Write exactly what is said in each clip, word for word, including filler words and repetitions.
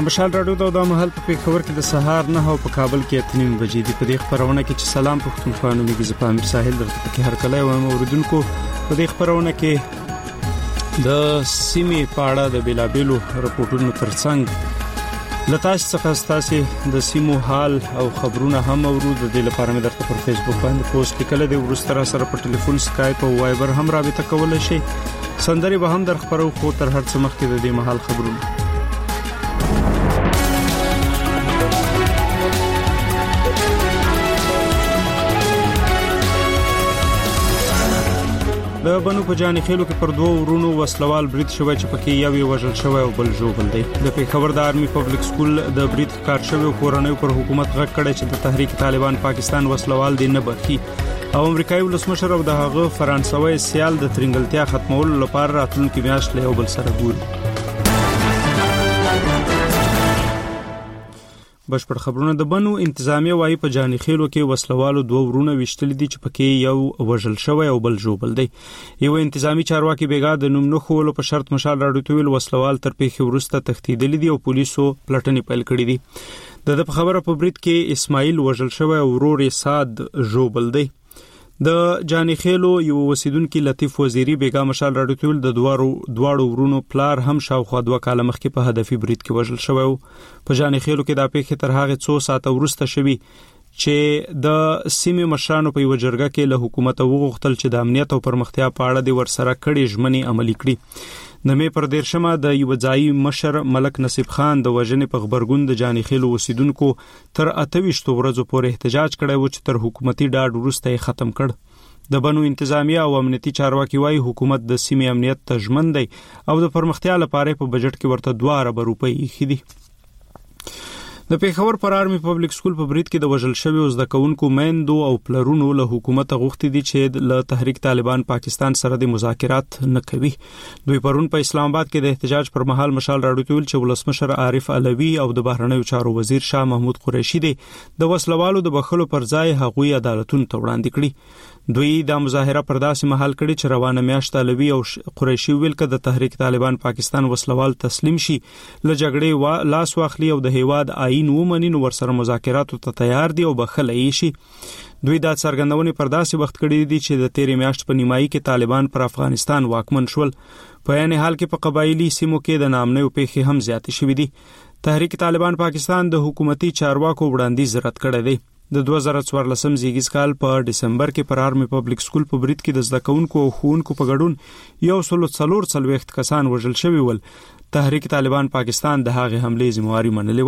مشال راډیو ته د محل په خبر کې د سهار نه او په کابل کې اتنیم بجې دی. په دې خبرونه کې چې سلام پښتونخوا نومي ز پامیر ساحل درته کې هر کله و اوردونکو په دې خبرونه کې د سیمې پاړه د بیلابیلو رپورټونو ترڅنګ لتاش څخه ستاسو د سیمو حال او خبرونه هم اورو. د دې لپاره مې درته پر فیسبوک باندې پوسټ لیکل دی. ورسره سره په ټلیفون سکایپ او وایبر هم رابطه کولای شئ. سندري به هم در خبرو خو تر هر څه مخکې د دې محل خبرونه د بنو په جاني خېلو کې پر دوه ورونو وسلوال برید شوی چې پکې یو یو وژل شوی او بل ژوبل دی. د پیښور د آرمي پبلک سکول د برید کار شوی کورنۍ پر حکومت غږ کړی چې د تحریک طالبان پاکستان وسلوال دی نه بخي او امریکایي ولسمشر او د هغه فرانسوي سیال د ترنګلتیا ختمولو لپاره راتلونکي میاشت له یو بل سره ګوري. بشپړ خبرونه د بنو انتظامیه وايي په جاني خېلو کې وسلوالو دوه ورونه وشتل دي چې پکې یو وژل شوی او بل ژوبل دی. یو انتظامی چارواکي بیګا د نوم نه خولو په شرط مشال راډیو ته ویل وسلوال تر پیښې ورسته تښتیدل دي او پولیسو پلټنې پیل کړې دي. د خبره په برید کې اسماعیل وژل شوی او ورور یې سعد ژوبل دی. د جاني خېلو یو وسیدونکو لطیف وزیری بیګا مشال راډیو ته ویل د دوارو دواړو ورونو پلار هم شاوخوا دوه کاله مخکې په هدفي برید کې وژل شوی او په جاني خېلو کې د پیښې تر هغه څو ساعته ورسته شوی چې د سیمې مشرانو په یو جرګه کې له حکومت وغوښتل چې د امنیت او پرمختیا په اړه د ورسره کړي ژمنې عملي کړي. د مې پر دیرشمه د یو ځای مشر ملک نصیب خان د وژنې په خبرګون د جاني خېلو وسیدونکو تر اتهویشت ورځو پورې احتجاج کړی و چې تر حکومتي ډاډ وروسته یې ختم کړ. د بنو انتظامیه او امنیتي چارواکي وايي حکومت د سیمې امنیت ته ژمن دی او د پرمختیا لپاره په بجټ کې ورته دوه ارب روپۍ ایښي دي. د پیښور پر آرمي پبلک سکول په برید کې د وژل شوی زده کوونکو میندو او پلرونو له حکومت غوښتي دي چې له تحریک طالبان پاکستان سره د مذاکرات نه کوي. دوی پرون په اسلام آباد کې د احتجاج پر مهال مشال راډیو ته ویل چې ولسمشر عارف علوي او د بهرنیو چارو وزیر شاه محمود قریشي دي د وسلوالو د بخښلو پر ځای هغوی عدالتونو ته وړاندې کړي. دوی د مظاهره پر داسې مهال کړي چې روانه میاشت علوي او قریشي ویل چې د تحریک طالبان پاکستان وسلوال تسلیم شي له جګړې وا لاس واخلي او د هیواد آئین ومني نو ورسره مذاکراتو ته تیار دي او بخښلای شي. دوی د څرګندونې پر داسې وخت کړي دي چې د تیرې میاشت په نیمایي کې طالبان پر افغانستان واکمن شول. په یعنی حال کې په قبایلی سیمو کې د نامنې پیښې هم زیاتې شوې دي. تحریک طالبان پاکستان د حکومتي چارواکو وړاندیز رد کړی دی. د دوه زره څوارلسم زیږیز کال په دسمبر کې پر آرمي پبلک سکول په برید کې د زده کوونکو او ښوونکو په ګډون یو سل څلور څلوېښت کسان وژل شوي ول. تحریک طالبان پاکستان د هغې حملې ذمہواري منلې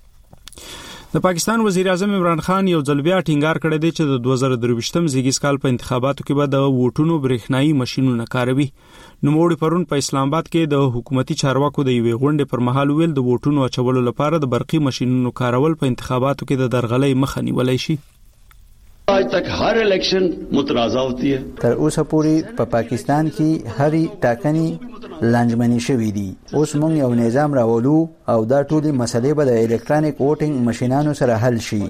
وه. د پاکستان وزیر اعظم عمران خان یو ځل بیا ټینګار کړی دی چې د دوه زره درویشتم زیږیز کال په انتخاباتو کې به د ووټونو برېښنايي ماشینونه کاروي. نوموړي پرون په اسلام آباد کې د حکومتي چارواکو د یوې غونډې پر مهال ویل د ووټونو اچولو لپاره د برقي ماشینونو کارول په انتخاباتو کې د درغلۍ مخه نیولای شي. آج تک هر الیکشن متنازع ہوتی ہے. تر اوسه پورې په پاکستان کې هرې ټاکنې لانجمنې شوې دي. اوس موږ یو نظام راولو او دا ټولې مسلې به د الکترونیک ووټینګ ماشینانو سره حل شي.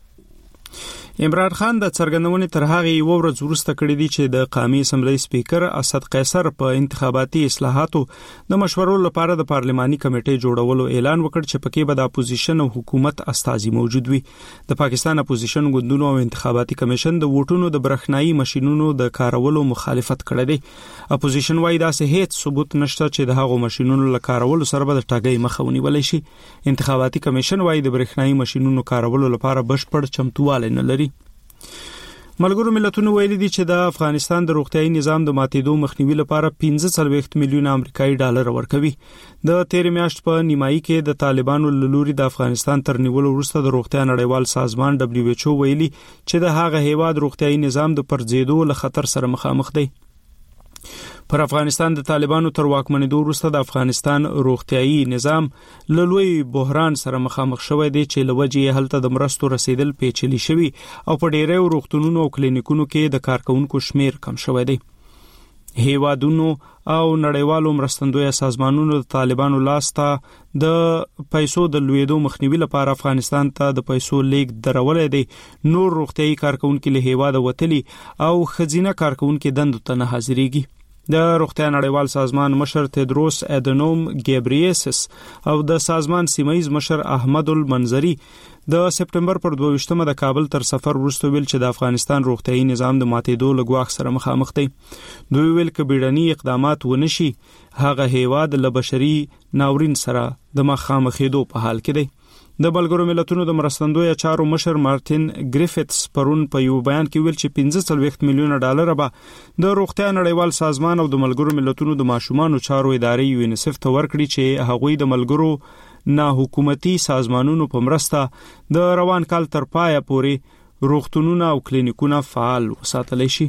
عمران خان د څرګندونې تر هغه یو ورځ وروسته کړی دی چې د قومي اسمبلی سپیکر اسد قیصر په انتخاباتي اصلاحاتو د مشورو لپاره د پارلماني کمیټې جوړولو اعلان وکړ چې پکې به د اپوزیشن او حکومت استازي موجود وي. د پاکستان اپوزیشن ګوندونو او انتخاباتي کمیشن د ووټونو د برېښنايي ماشینونو د کارولو مخالفت کړی دی. اپوزیشن وايي داسې هیڅ ثبوت نشته چې د هغو ماشینونو له کارولو سره به د ټاګۍ مخه ونیولای شي. انتخاباتي کمیشن وايي د برېښنايي ماشینونو کارولو لپاره بشپړ چمتووالی نه لري. ملګرو ملتونو ویلي دي چې د افغانستان د روغتیايي نظام د ماتېدو مخنیوي لپاره پنځه څلوېښت میلیون امریکایي ډالر ورکوي. د تیرې میاشت په نیمایي کې د طالبانو له لوري د افغانستان تر نیولو وروسته د روغتیا نړیوال سازمان دبلیو ایچ او ویلي چې د هغه هیواد روغتیايي نظام د پرځېدو له خطر سره مخامخ دی. پر افغانستان د طالبانو تر واکمنېدو وروسته د افغانستان روغتیايي نظام له لوی بحران سره مخامخ شوی دی چې له وجې یې هلته د مرستو رسیدل پیچلي شوي او په ډېرو روغتونونو او کلینیکونو کې د کارکونکو شمیر کم شوی دی. هیوادونو او نړیوالو مرستندویه سازمانونو د طالبانو لاسته د پیسو د لویدو مخنیوي لپاره افغانستان ته د پیسو لیږد درولې دی. نور روغتیايي کارکونکو له هیواده وتلي او خزینه کارکونکو دندو ته نه حاضرېږي. د روغتیا نړیوال سازمان مشر تدروس ادنوم ګیبریسس او د سازمان سیمایي مشر احمد المنذری د سپټمبر پر دوه ویشتمه د کابل تر سفر وروسته ویل چې د افغانستان روغتیايي نظام د ماتېدو له ګواښ سره مخامخ دی. دوی ویل چې بیړني اقدامات ونشي هغه هیواد له بشري ناورین سره د مخامخېدو په حال کې دی. د ملګرو ملتونو د مرستندوی چارو مشر مارټین ګریفټس پرون په یو بیان کې ویل چې پنځه څلوېښت میلیونه ډالر به د روغتیا نړیوال سازمان او د ملګرو ملتونو د ماشومانو چارو ادارې یونیسف ته ورکړي چې هغوی د ملګرو نه حکومتي سازمانونو په مرسته د روان کال تر پایه پورې روغتونونه او کلینیکونه فعال وساتلی شي.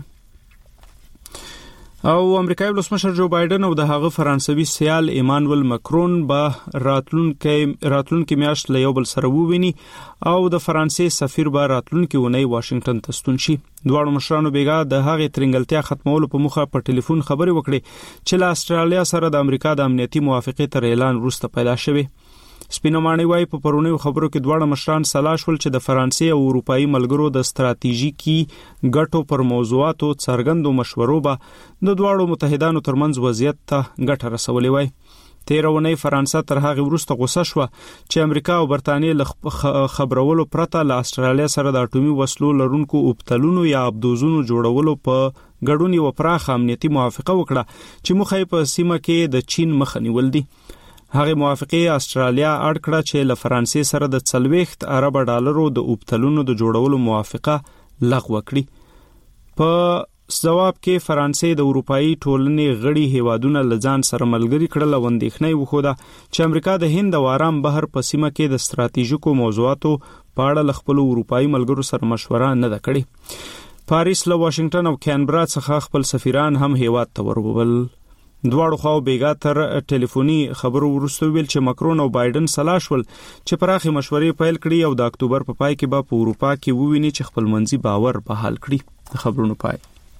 او امریکایي ولسمشر جو بایدن او د هغه فرانسوي سیال ایمانوئل ماکرون به راتلونکي راتلونکي میاشت له یو بل سره وویني او د فرانسې سفیر به راتلونکي ونی واشنگټن ته ستون شي. دواړو مشرانو بیګا د هغې ترنګلتیا ختمولو په موخه په ټلیفون خبرې وکړې چې له استرالیا سره د امریکا د امنیتي موافقې تر اعلان وروسته پیدا شوې. سپینومانی وای په پرونیو خبرو کې دواړه مشران سلا شول چې د فرانسې او اروپایي ملګرو د ستراتیژیکي ګټو پر موضوعاتو څرګندو مشورو به د دواړو متحدانو ترمنځ وضعیت ته ګټه رسولې وای. تیرونی فرانسه تر هغه وروسته غوسه شوه چې امریکا او برتانیې له خبرولو پرته له استرالیا سره د اټومي وسلو لرونکو اوبتلونو یا ابدوزونو جوړولو په ګډون یو پراخه امنیتي موافقه وکړه چې موخه یې په سیمه کې د چین مخه نیول دي. هغه موافقه استرالیا اړ کړه چې له فرانسې سره د څلوېښت ارب ډالرو د اوبتلونو د جوړولو موافقه لغوه کړي. په جواب کې فرانسې د اروپאי ټولنې غړي هیوادونه لځان سره ملګری کړل او اندېښنې وښوده چې امریکا د هند او آرام بحر په سیمه کې د ستراتیژیکو موضوعاتو په اړه له خپل اروپאי ملګرو سره مشوره نه ده کړې. پاریس له واشنگټن او کینبرا څخه خپل سفیران هم هیواد ته ورغول. دواړو خواو بیګا تر ټلیفوني خبرو وروسته ویل چې ماکرون او بایدن سلا شول چې پراخي مشورې پیل کړي او د اکتوبر په پای کې به په اروپا کې وویني چې خپلمنځي باور بحال کړي. د خبرونو پای.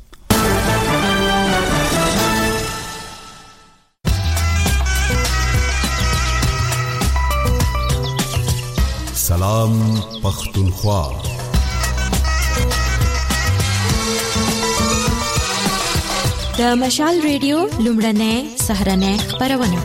سلام پختونخوا. د مشال ریډیو لومړنۍ سهرنۍ خبرونه.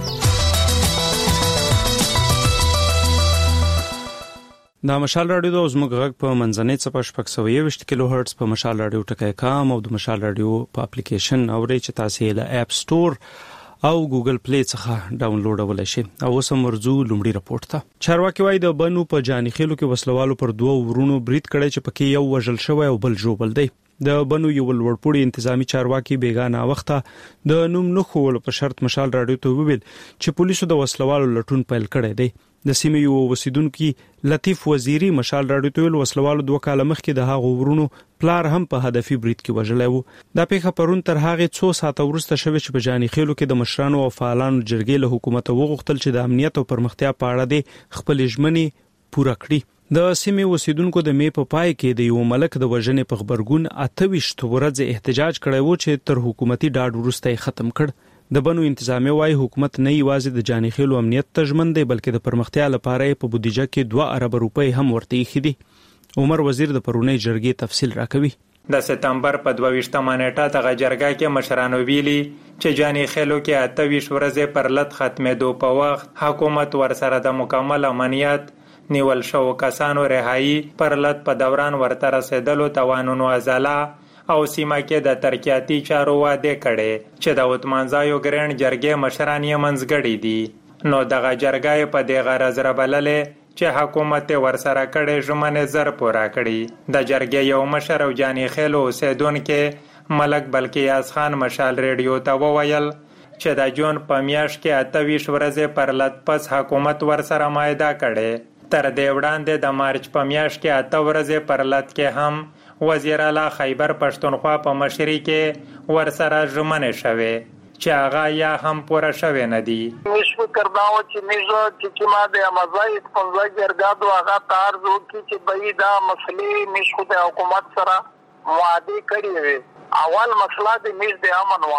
د مشال رادیو د زموږ غږ په منځنۍ څپه شپږ سوه یوویشت کیلو هرتز په مشال رادیو ټکی کام او د مشال رادیو په اپلیکیشن اورئ چې تاسو یې له اپ سٹور او ګوګل پلی څخه ډاونلوډولای شئ. او اوس هم ورځو لومړی راپورټ ته. چارواکي وایي د بنو په جانیخیلو کې وسلوالو پر دوه ورونو برید کړی چې پکې یو وژل شوی او بل ژوبل دی. د بنو یو لوړپوړي انتظامی چارواکي بیگانه وخته د نوم نخول په شرط مشال رادیو ته ویل چې پولیسو د وسلوالو لټون پیل کړی دی. د سیمې یو اوسیدونکو لطیف وزیری مشال رادیو ته ویل وسلوالو دوه کاله مخکې د هغو ورونو پلار هم په هدفي برید کې وژلی وو. دا پیښه پرون تر هغه څو ساعته وروسته شوې چې په جانیخیلو کې د مشرانو او فعالانو جرګې له حکومت وغوښتل چې د امنیت او پرمختیا په اړه د خپل ژمنې پوره کړي. د سیمې اوسیدونکو د می په پای کې د یو ملک د وژنې په خبرګون اته ویشت ورځې احتجاج کړی وو چې تر حکومتي ډاډ وروسته یې ختم کړ. د بنو انتظامیه وايي حکومت نه یوازې د جانیخیلو امنیت ته ژمن دی بلکې د پرمختیا لپاره په بودیجه کې دوه ارب روپۍ هم ورته ایښي دي. عمر وزیر د پرونی جرګې تفصیل راکوي. د سپتمبر په دوه ویشتمه نیټه دغه جرګه کې مشرانو ویلي چې جانیخیلو کې اته ویشت ورځې پر لټ ختمېدو په وخت حکومت ورسره د مکمل امنیت نیول شو کسانو رهایی پر لټ په دوران ورته رسیدلو توانونو ازاله او سیمه کې د ترقیاتي چارو واده کړي چې د وتمنځایو ګرین جرګې مشران یې منځګړي دي. نو دغه جرګه په دغه غرض رابللې چې حکومت ورسره کړي ژمنې زر پوره کړي. د جرګې یو مشر او جانیخیلو اوسیدونکو ملک بلقیاس خان مشال ریډیو ته وویل چې د جون په میاشت کې اته ویشت ورځې پر لټ پس حکومت ورسره معاهده کړي. تر دې وړاندې د مارچ په میاشت کې اته ورځې پر لټ کې هم وزیر اعلی خیبر پښتونخوا په مشرۍ کې ورسره ژمنې شوې چې هغه یا هم پوره شوې نه دي. مش فکر دا و چې میزو چې ما د امازای څنګه ګرګادو هغه تار زو چې به دا مسلې مش خو د حکومت سره معاهده کړې وي. اول مسله د میز د امن وا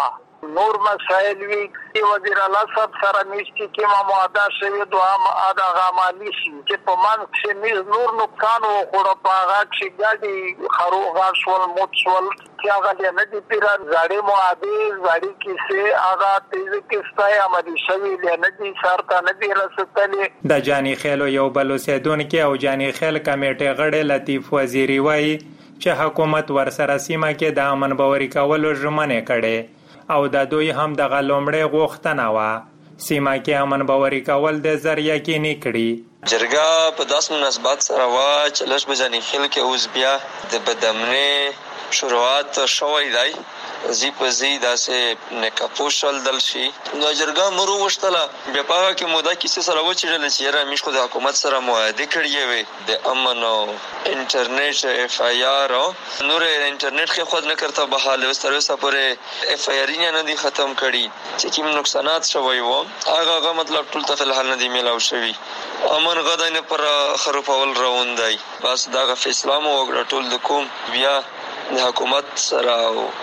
نور مسائل وی وزیر اعلی صاحب سره نشتی کې ما معاهده شوی دوام ادا غامالی شي چې په مان کې نیز نور نقصان او خورا پاغه چې ګاډي خروغ شول موت شول چې هغه نه دي پیرا زړې معاهده زړې کې سه هغه تیز کې ستای عملي شوی نه دي سرته نه دي رسېدلې د جانی خیلو یو بل اوسیدونکو او جانی خیل کمیټې غړي لطیف وزیری وایي چې حکومت ورسره سیمه کې د امن باوري کولو ژمنه کړي او د دوی هم د غلومړې غوښتنه وا سیمه کې امن باوري کول د ذریعہ کې نه کړي جرګه په داس مناسبت سره وا چې لږ بجانی خل کې اوس بیا د بدمنه شروعات شوی دی زی په زی داسې نکپوشل دل شي نو جرګه مرو وشتله بیا پاګه کې موده کې سره و چې جل چې را مش خو د حکومت سره معاهده کړی وي د امن او انټرنیټ اف ای آر نور انټرنیټ کې خود نه کرتا به حال وستر وسه پورې اف ای آر نه دي ختم کړي چې کوم نقصانات شوی وو هغه هغه مطلب ټول ته فلحال نه دي ملاو شوی امن غداینه پر خروپول روندای بس دا فیصله مو وګړه د کوم بیا د حکومت سره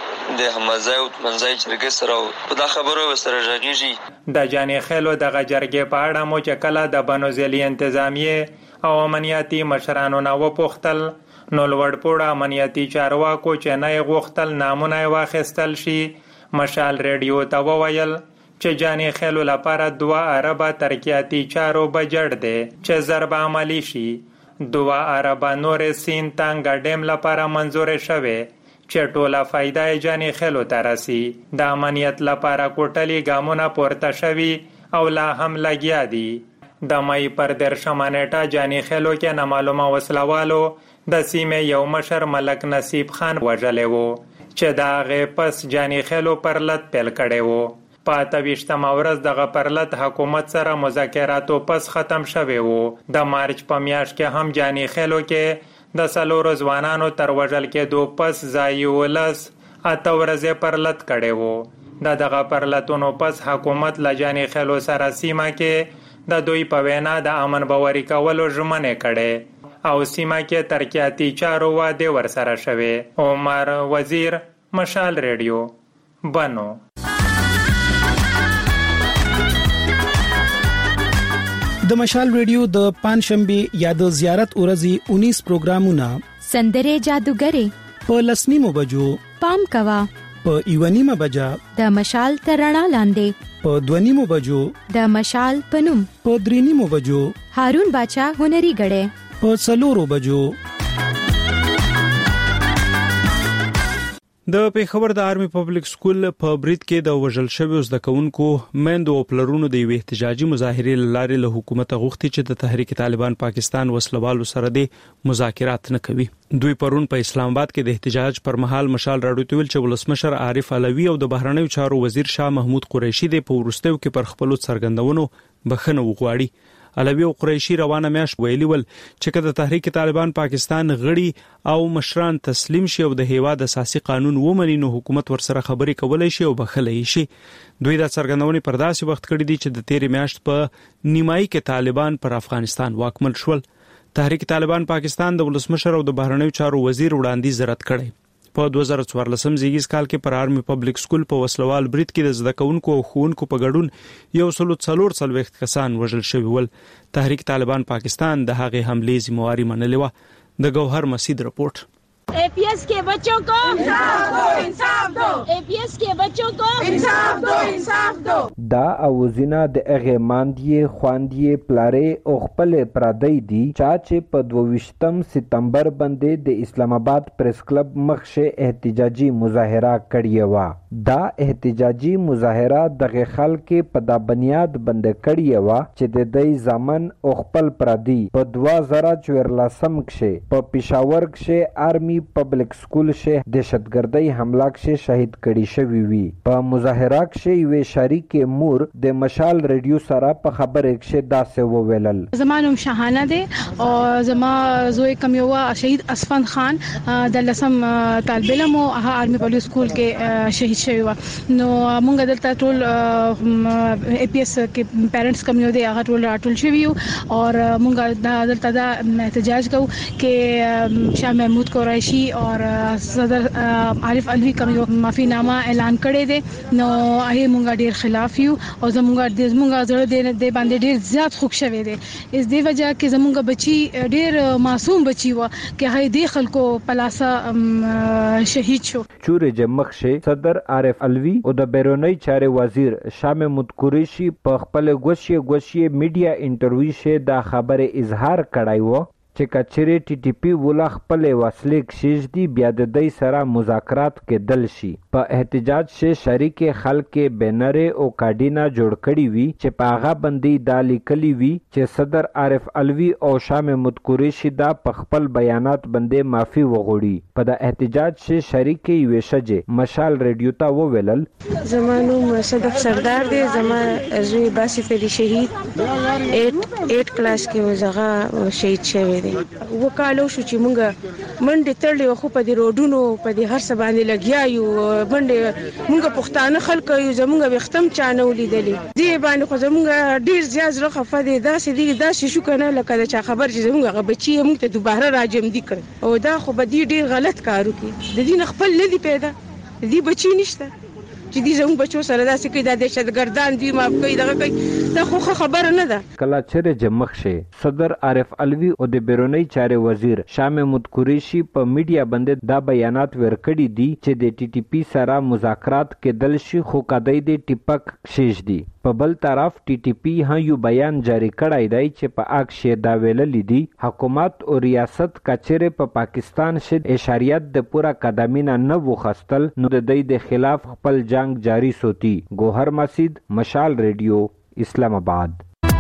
د همزای او منځای جرګې سره په دا خبرو سره راغیږي د جانی خیلو د جرګې په اړه مو چې کله د بنوزلی انتظامیه او امنیتي مشرانو نه وپوښتل نو لوړپوړه امنیتي چارواکو چې نه غوښتل نامونه واخیستل شي مشال ریډیو ته وویل چې جانی خیلو لپاره دوه اربه ترقیاتي چارو بجټ دی چې ضرب عملی شي دوه اربه نور سین تانګ ډیم لپاره منظور شوه چې ټوله فائدہ جانی خیلو ترسي د امنیت لپاره کوټلي ګامونه پورته شوي او لا هم لګیا دي د مې پر درشمه نیټه جانی خیلو کې نامعلومه وسلوالو د سیمې یو مشر ملک نصیب خان وژلې وو چې دا غې پس جانی خیلو پرلط پیل کړي وو په اتویشتمه ورځ دغه پرلط حکومت سره مذاکراتو پس ختم شوی وو د مارچ په میاشت کې هم جانی خیلو کې د څلورو ځوانانو تر وژل کېدو پس ځایي ولس اته ورځې پرلط کړی وو د دغه پرلطونو پس حکومت له جانی خیلو سره سیمه کې د دوی په وینا د امن باوري کولو ژمنې کړې او سیمه کې ترقیاتي چارو واده ورسره شوی عمر وزیر مشال ریډیو بنو د مشال ریډیو د پنځشنبه یا د زیارت ورځې انیس پروګرامونه سندره جادوګری په لسنیمو بجو پام کوا په ایوانیمه بجا د مشال ترڼا لاندې په دونیمو بجو د مشال پنوم په درینیمو بجو هارون باچا هنري غړې په څلورو بجو د پیښور د آرمي پبلک سکول په برید کې د وژل شویو زده کوونکو مندو او پلرونو د یو احتجاجي مظاهرې لارې له حکومت غوښتي چې د تحریک طالبان پاکستان وسلوالو سره د مذاکرات نه کوي دوی پرون په اسلام آباد کې د احتجاج پر مهال مشال راډیو ته ویل چې ولسمشر عارف علوي او د بهرنیو چارو وزیر شاه محمود قریشي د پورستیو کې پر خپل څرګندونو بخښنه وغواړي علوي او قریشي روانه میاش ویلي ول چې کله تحریک طالبان پاکستان غړي او مشران تسلیم شي او د هیواد اساسي قانون ومني نو حکومت ورسره خبرې کولای شي او بخلای شي دوی د څرګندونې پر داسې وخت کړی دي چې د تیرې میاشت په نیمایي کې طالبان پر افغانستان واکمن شول تحریک طالبان پاکستان د ولسمشر او د بهرنیو چارو وزیر وړاندیز رد کړی په دوه زره څوارلسم زیږیز کال کې پر آرمي پبلک سکول په وسلوال برید کې د زده کوونکو او ښوونکو په ګډون یو سلو څلور څلوېښت کسان وژل شوي ول تحریک طالبان پاکستان د هغې حملې ذمہواري منلې وه د گوهر مسید رپورټ اے پی ایس کے بچوں کو انصاف دو انصاف دو اے پی ایس کے بچوں کو انصاف دو انصاف دو دا اوزینا د اغه ماندیه خواندیه پلاره او خپل پردی دی چا چې په دویشتم سپتمبر باندې د اسلام آباد پریس کلب مخشه احتجاجي مظاهره کړی و دا احتجاجي مظاهره دغه خلک په د بنیاد باندې کړی و چې د دې ځمن او خپل پردی په دوه زره چورلسم کې په پېښور کې آرمي پبلک سکول شه دهشتګردۍ حمله کې شهید کړي شوی وي په مظاهره کې یو شریک مور د مشال ریډیو سره په خبره کې داسې وویلل زمانم شاهانه ده او زما زوی کمیوا شهید اسفند خان د لسم طالب علم او آرمي پبلک سکول کې شهید شوی و نو موږ دلته ټول ای پی ایس کې پیرنټس کمیو دی هغه ټول راټول شوی او موږ دلته دا احتجاج کوو چې شاه محمود قریشي شي او صدر عارف الوی کوم یو معافي نامه اعلان کړی دی نو هغه مونږ ډیر خلاف یو او زمونږ د زمونږ زړه د باندې ډیر زیات خوښ شوی دی اس دی وجہ کې زمونږ بچي ډیر معصوم بچي و کې هغه د خلکو پلاسه شهید شو. چورې جمخ شه صدر عارف الوی او د بیرونی چارې وزیر شاه محمود قریشی په خپل غوښي غوښي میډیا انټرویو شه دا خبره اظهار کړای و چې کچری ټي ټي پی ولا خپل وسلې کشش دی بیا د دې سره مذاکرات کې دل شي په احتجاج شه شریک خلک بینر او کاډینا جوړ کړی وی چې پاغه بندي دالی کلی وی چې صدر عارف الوی او شاه محمود قریشی دا په خپل بیانات باندې معافي وغوړي په د احتجاج شه شریک وی شجه مشال ریډیو ته وویل زمانو صدق سردار دی زما زوی باسط علی شهید اټ کلاس کې وزغه شهید شوی دی وکالو شو چې مونږ منډه تړلې خو په دې روډونو په دې هر څه باندې لګیا یو منډه مونږ پښتانه خلک یو زمونږ وختم چانه ولیدلې دی باندې خو زمونږ ډیر زیات زړه خفه دی دا سې دی دا شې شو کنه لکه دا خبر چې زمونږ بچي مونږ ته دوباره راجم دي کړ او دا خو به ډیر غلط کارو کوي د دې خپل نه دی پیدا دی بچی نشته چې دې زموږ بچو سره داسې کوي دا دهشتګردان دي ماف کوي دغه کوي دا خو خبره نه ده. کله چیرې جمخ شه صدر عارف الوی او د بیرونی چارې وزیر شاه محمود قریشی په میډیا باندې دا بیانات ورکړي دي چې د ټي ټي پی سره مذاکرات کې دل شي خو کدی د ټیپک شیش دي. په بل طرف ټي ټي پی ها یو بیان جاری کړی دی چې په اک شه دا ویل لیدي حکومت او ریاست کچره په پا پاکستان شه اشاریت د پورا قدمینا نه وخستل نو د دې د خلاف خپل جنگ جاری سوتی. گوهر مسید مشال ریډیو اسلام آباد.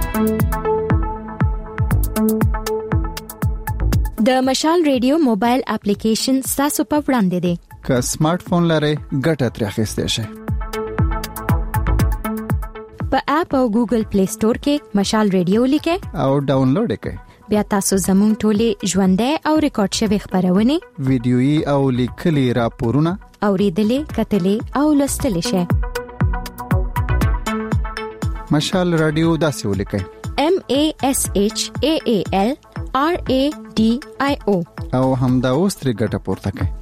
د مشال ریډیو موبایل اپلیکیشن تاسو په وړاندې دی که سمارټ فون لرئ ګټه ترې اخیستی شئ. په اپ او ګوګل پلی سٹور کې مشال ریډیو لیکئ او ډاونلوډ کړئ. بیا تاسو زموږ ټولې ژوندۍ او ریکارډ شوی خبرونه ویډیويي او لیکلي راپورونه اوریدلې کتلې او لوستلې شئ. مشال رادیو داسې ولیکئ M A S H A A L R A D I O او همدا اوس ترې ګټه پورته کړئ.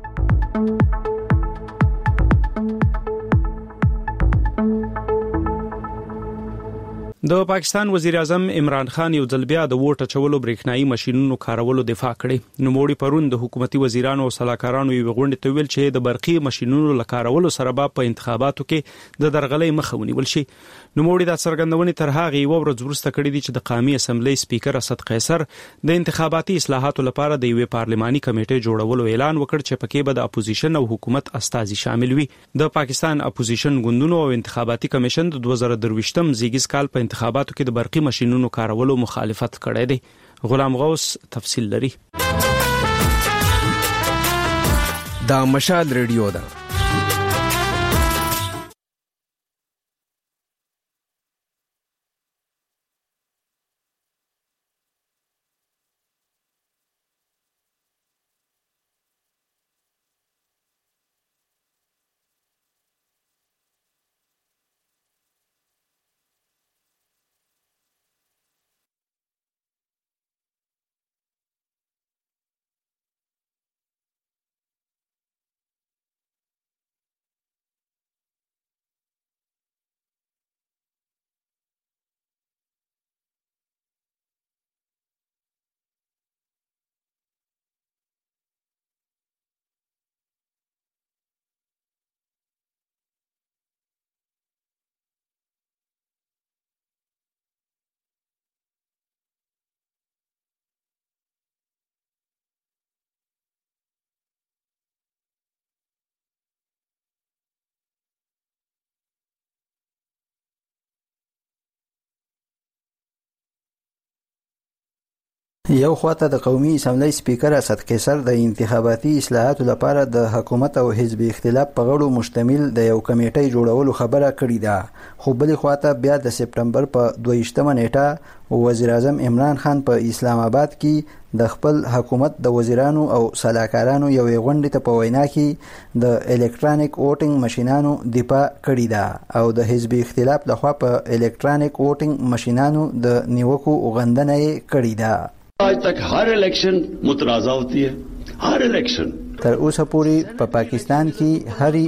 د پاکستان وزیر اعظم عمران خان یو ځل بیا د ووټ اچولو برېښنايي ماشينونو کارولو دفاع کړې. نوموړي پرون د حکومتي وزیرانو او سلاکارانو یو غونډه ته ویل چې د برقي ماشينونو لکارولو سره به په انتخاباتو کې د درغلۍ مخه ونیول شي. نوموړي د څرګندونې تر هغه یو ورځ وروسته کړې دي چې د قومي اسمبلی سپیکر اسد قیصر د انتخاباتي اصلاحاتو لپاره د یو پارلماني کمیټې جوړولو اعلان وکړ چې پکې به د اپوزیشن او حکومت استازي شامل وي. د پاکستان اپوزیشن ګوندونو او انتخاباتي کمیشن د دوه زره درویشتم زیږیز کال په انتخاباتو کې د برقي ماشينونو کارولو مخالفت کړی دی. غلام غوث تفصیل لري. دا مشال ریډیو ده. یو خواته د قومي اسمبلی سپیکر اسد قیصر د انتخاباتي اصلاحاتو لپاره د حکومت او حزب اختلاف په غړو مشتمل د یو کمیټې جوړولو خبره کړې ده، خو بلې خواته بیا د سپټمبر په دویشتمه نیټه وزیر اعظم عمران خان په اسلام آباد کې د خپل حکومت د وزیرانو او سلاکارانو یوې غونډې ته په وینا کې د الکترونیک ووټینګ ماشینانو دفاع کړې ده او د حزب اختلاف لخوا په الکترونیک ووټینګ ماشینانو د نیوکو غندنه کړې ده. आज तक हर इलेक्शन मुतराजा होती है, हर election تر اوسه پورې په پا پاکستان کې هرې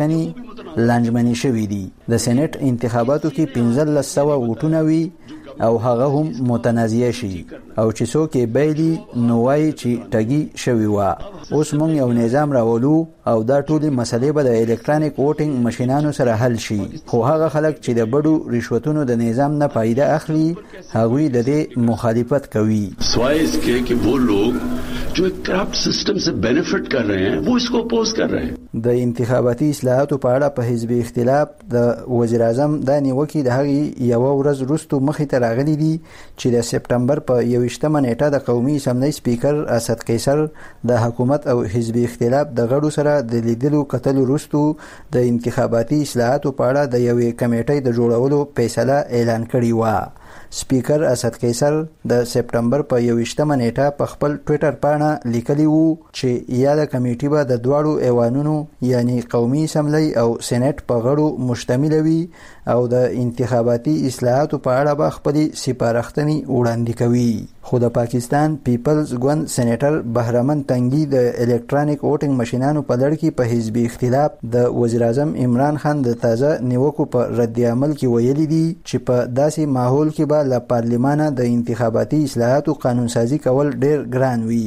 ټاکنې لانجمنې شوې دي. د سېنات انتخاباتو کې پنځلس سوه ووټونه وي او هغه هم متنازعه شي او چې څوک یې بایلي نو وایي چې ټګي شوې وه. اوس موږ یو نظام راولو او دا ټولې مسلې به د الکترونیک ووټینګ ماشینانو سره حل شي. خو هغه خلک چې د بډو رشوتونو د نظام نه فایده اخلي هغوی د دې مخالفت کوي. سوائے اس کے کہ وہ لوگ جو ایک کرپٹ سسٹم سے بینیفٹ کر رہے ہیں وہ اس کو اپوز کر رہے ہیں. د انتخاباتي اصلاحاتو په اړه په حزب اختلاف د وزیر اعظم د نیوکې د هغې یوه ورځ وروسته مخې ته راغلي دي چې د سپټمبر په یوویشتمه نیټه د قومي اسمبلۍ سپیکر اسد قیصر د حکومت او حزب اختلاف د غړو سره د لیدلو کتلو وروسته د انتخاباتي اصلاحاتو په اړه د یوې کمیټې د جوړولو فیصله اعلان کړې وه. سپیکر اسد قیصر د سپټمبر په یوویشتمه نیټه په خپل ټویټر پاڼه لیکلی وو چې یا د کمیټې به د دواړو ایوانونو یعنی قومي اسمبلۍ او سېنات په غړو مشتمل وي او د انتخاباتي اصلاحاتو په اړه به خپلې سپارښتنې وړاندې کوي. خو د پاکستان پیپلز ګوند سېنیټر بهرمن تنګي د الکترونیک ووټینګ ماشینانو په لړ کې په حزب اختلاف د وزیر اعظم عمران خان د تازه نیوکو په رد عمل کې ویلي دي چې په داسې ماحول کې به له پارلمانه د انتخاباتي اصلاحاتو قانون سازي کول ډیر ګران وي.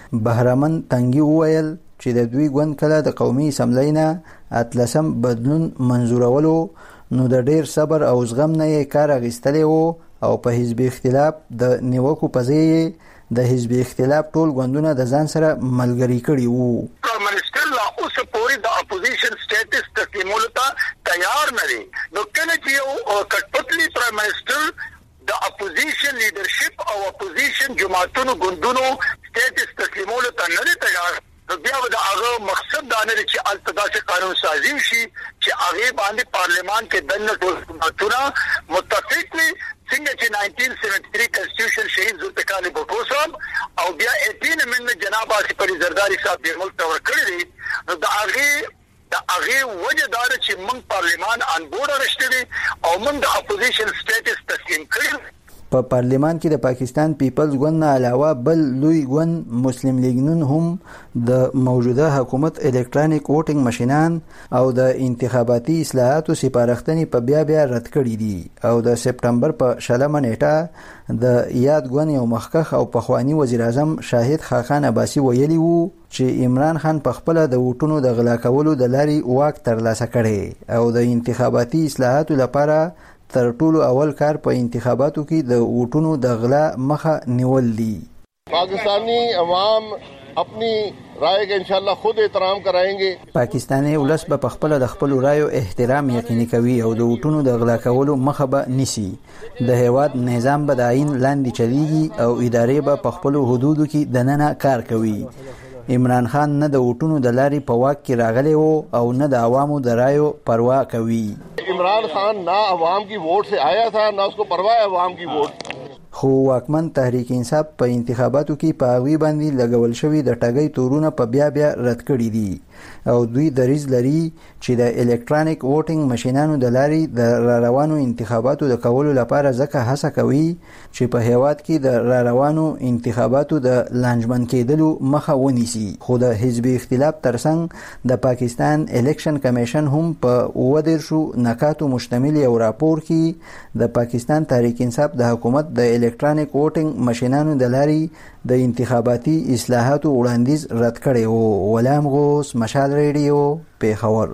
بهرمن تنګي وویل چې د دوی ګوند کله د قومي اسمبلۍ نه اتلسم بدلون منظورولو نو د ډیر صبر او زغم نه یې کار اخیستلی و او په حزب اختلاف د نیوکو په ځای د حزب اختلاف ټول ګوندونه د ځان سره ملګري کړي وو. منسټر لا اوس پورې د اپوزیشن سټیټس تسلیمولو ته تیار نه دي. نو کله چې یو کټپتلی پرایم منسټر د اپوزیشن لیډرشپ او اپوزیشن جماعتونو ګوندونو سټیټس تسلیمولو ته نه تیار نو بیا د هغه مقصد دا نه چې التدا سے قانون سازی شي چې هغه باندې پارلیمان کې دنه ټول جماعتونه متفق وي څنګه چې نائنٹین سیونٹی تھری کنسټیټیوشن شهید ذوالفقار علي بھټو صاحب او بیا ایټین امندمنت جناب آصف علي زرداری صاحب د ملک تور کړی دي. نو د هغه د هغه وجه دار چې موږ پارلیمان ان بورډ راشته دي او موږ د اپوزیشن سټیټس تسلیم کړی. په پارلیمان کې د پاکستان پیپلز ګوند نه علاوه بل لوی ګوند مسلم لیگ نون هم د موجوده حکومت الکترونیک ووټینګ ماشینان او د انتخاباتي اصلاحاتو سپارښتنې په بیا بیا رد کړي دي او د سپټمبر په شلمه نیټه د یاد ګوند یو مخکښ او پخوانی وزیر اعظم شاهد خاقان عباسي ویلي وو چې عمران خان په خپل د ووټونو د غلا کولو د لارې واک ترلاسه کړي او د انتخاباتي اصلاحاتو لپاره تر ټولو اول کار په انتخاباتو کې د ووټونو د غلا مخه نیول دي. پاکستانی عوام اپنی رائے کا انشاءاللہ خود احترام کرائیں پاکستاني ولس به په خپل د خپل رایو احترام یقیني کوي او د ووټونو د غلا کولو مخه به نیسي. د هیواد نظام به د عین لاندې چلیږي او ادارې به په خپل حدودو کې دننه کار کوي. عمران خان نه د ووټونو د لارې په واک کې راغلی وو او نه د عوامو د رایو پروا کوي. عمران خان نہ عوام کی ووٹ سے آیا تھا نہ اس کو پروا ہے عوام کی ووٹ. خو واکمن تحریک انصاف په انتخاباتو کې په هغوی باندې لګول شوي د ټګۍ تورونه په بیا بیا رد کړي دي او دوی دریځ لري چې د الکترونیک ووټینګ ماشینانو د لارې د را روانو انتخاباتو د کولو لپاره ځکه هڅه کوي چې په هیواد کې د را روانو انتخاباتو د لانجمن کېدلو مخه ونیسي. خو د حزب اختلاف ترڅنګ د پاکستان الیکشن کمیشن هم په اووه دېرشو نکاتو مشتمل یو راپور کې د پاکستان تحریک انصاف د حکومت د الکترونیک ووټینګ ماشینانو د لارې د انتخاباتي اصلاحاتو وړاندیز رد کړی و. غلام غوث، مشال ریډیو، پیښور.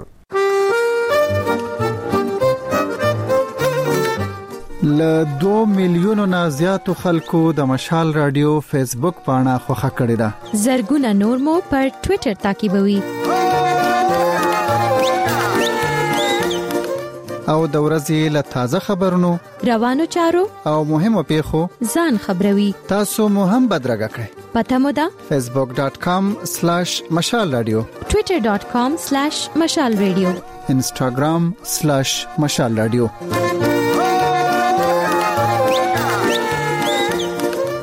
له دوه میلیونو نه زیاتو خلکو د مشال رادیو فیسبوک پاڼه خوښه کړې ده. زرګونه نور مو پر ټوئیټر تعقیبوي. او د ورځې له تازه خبرونو، روانو چارو او مهمو پیښو ځان خبروي. تاسو مو هم بدرګه کړئ. پته مو ده facebook dot com slash mashal radio، twitter dot com slash mashal radio، instagram slash mashal radio.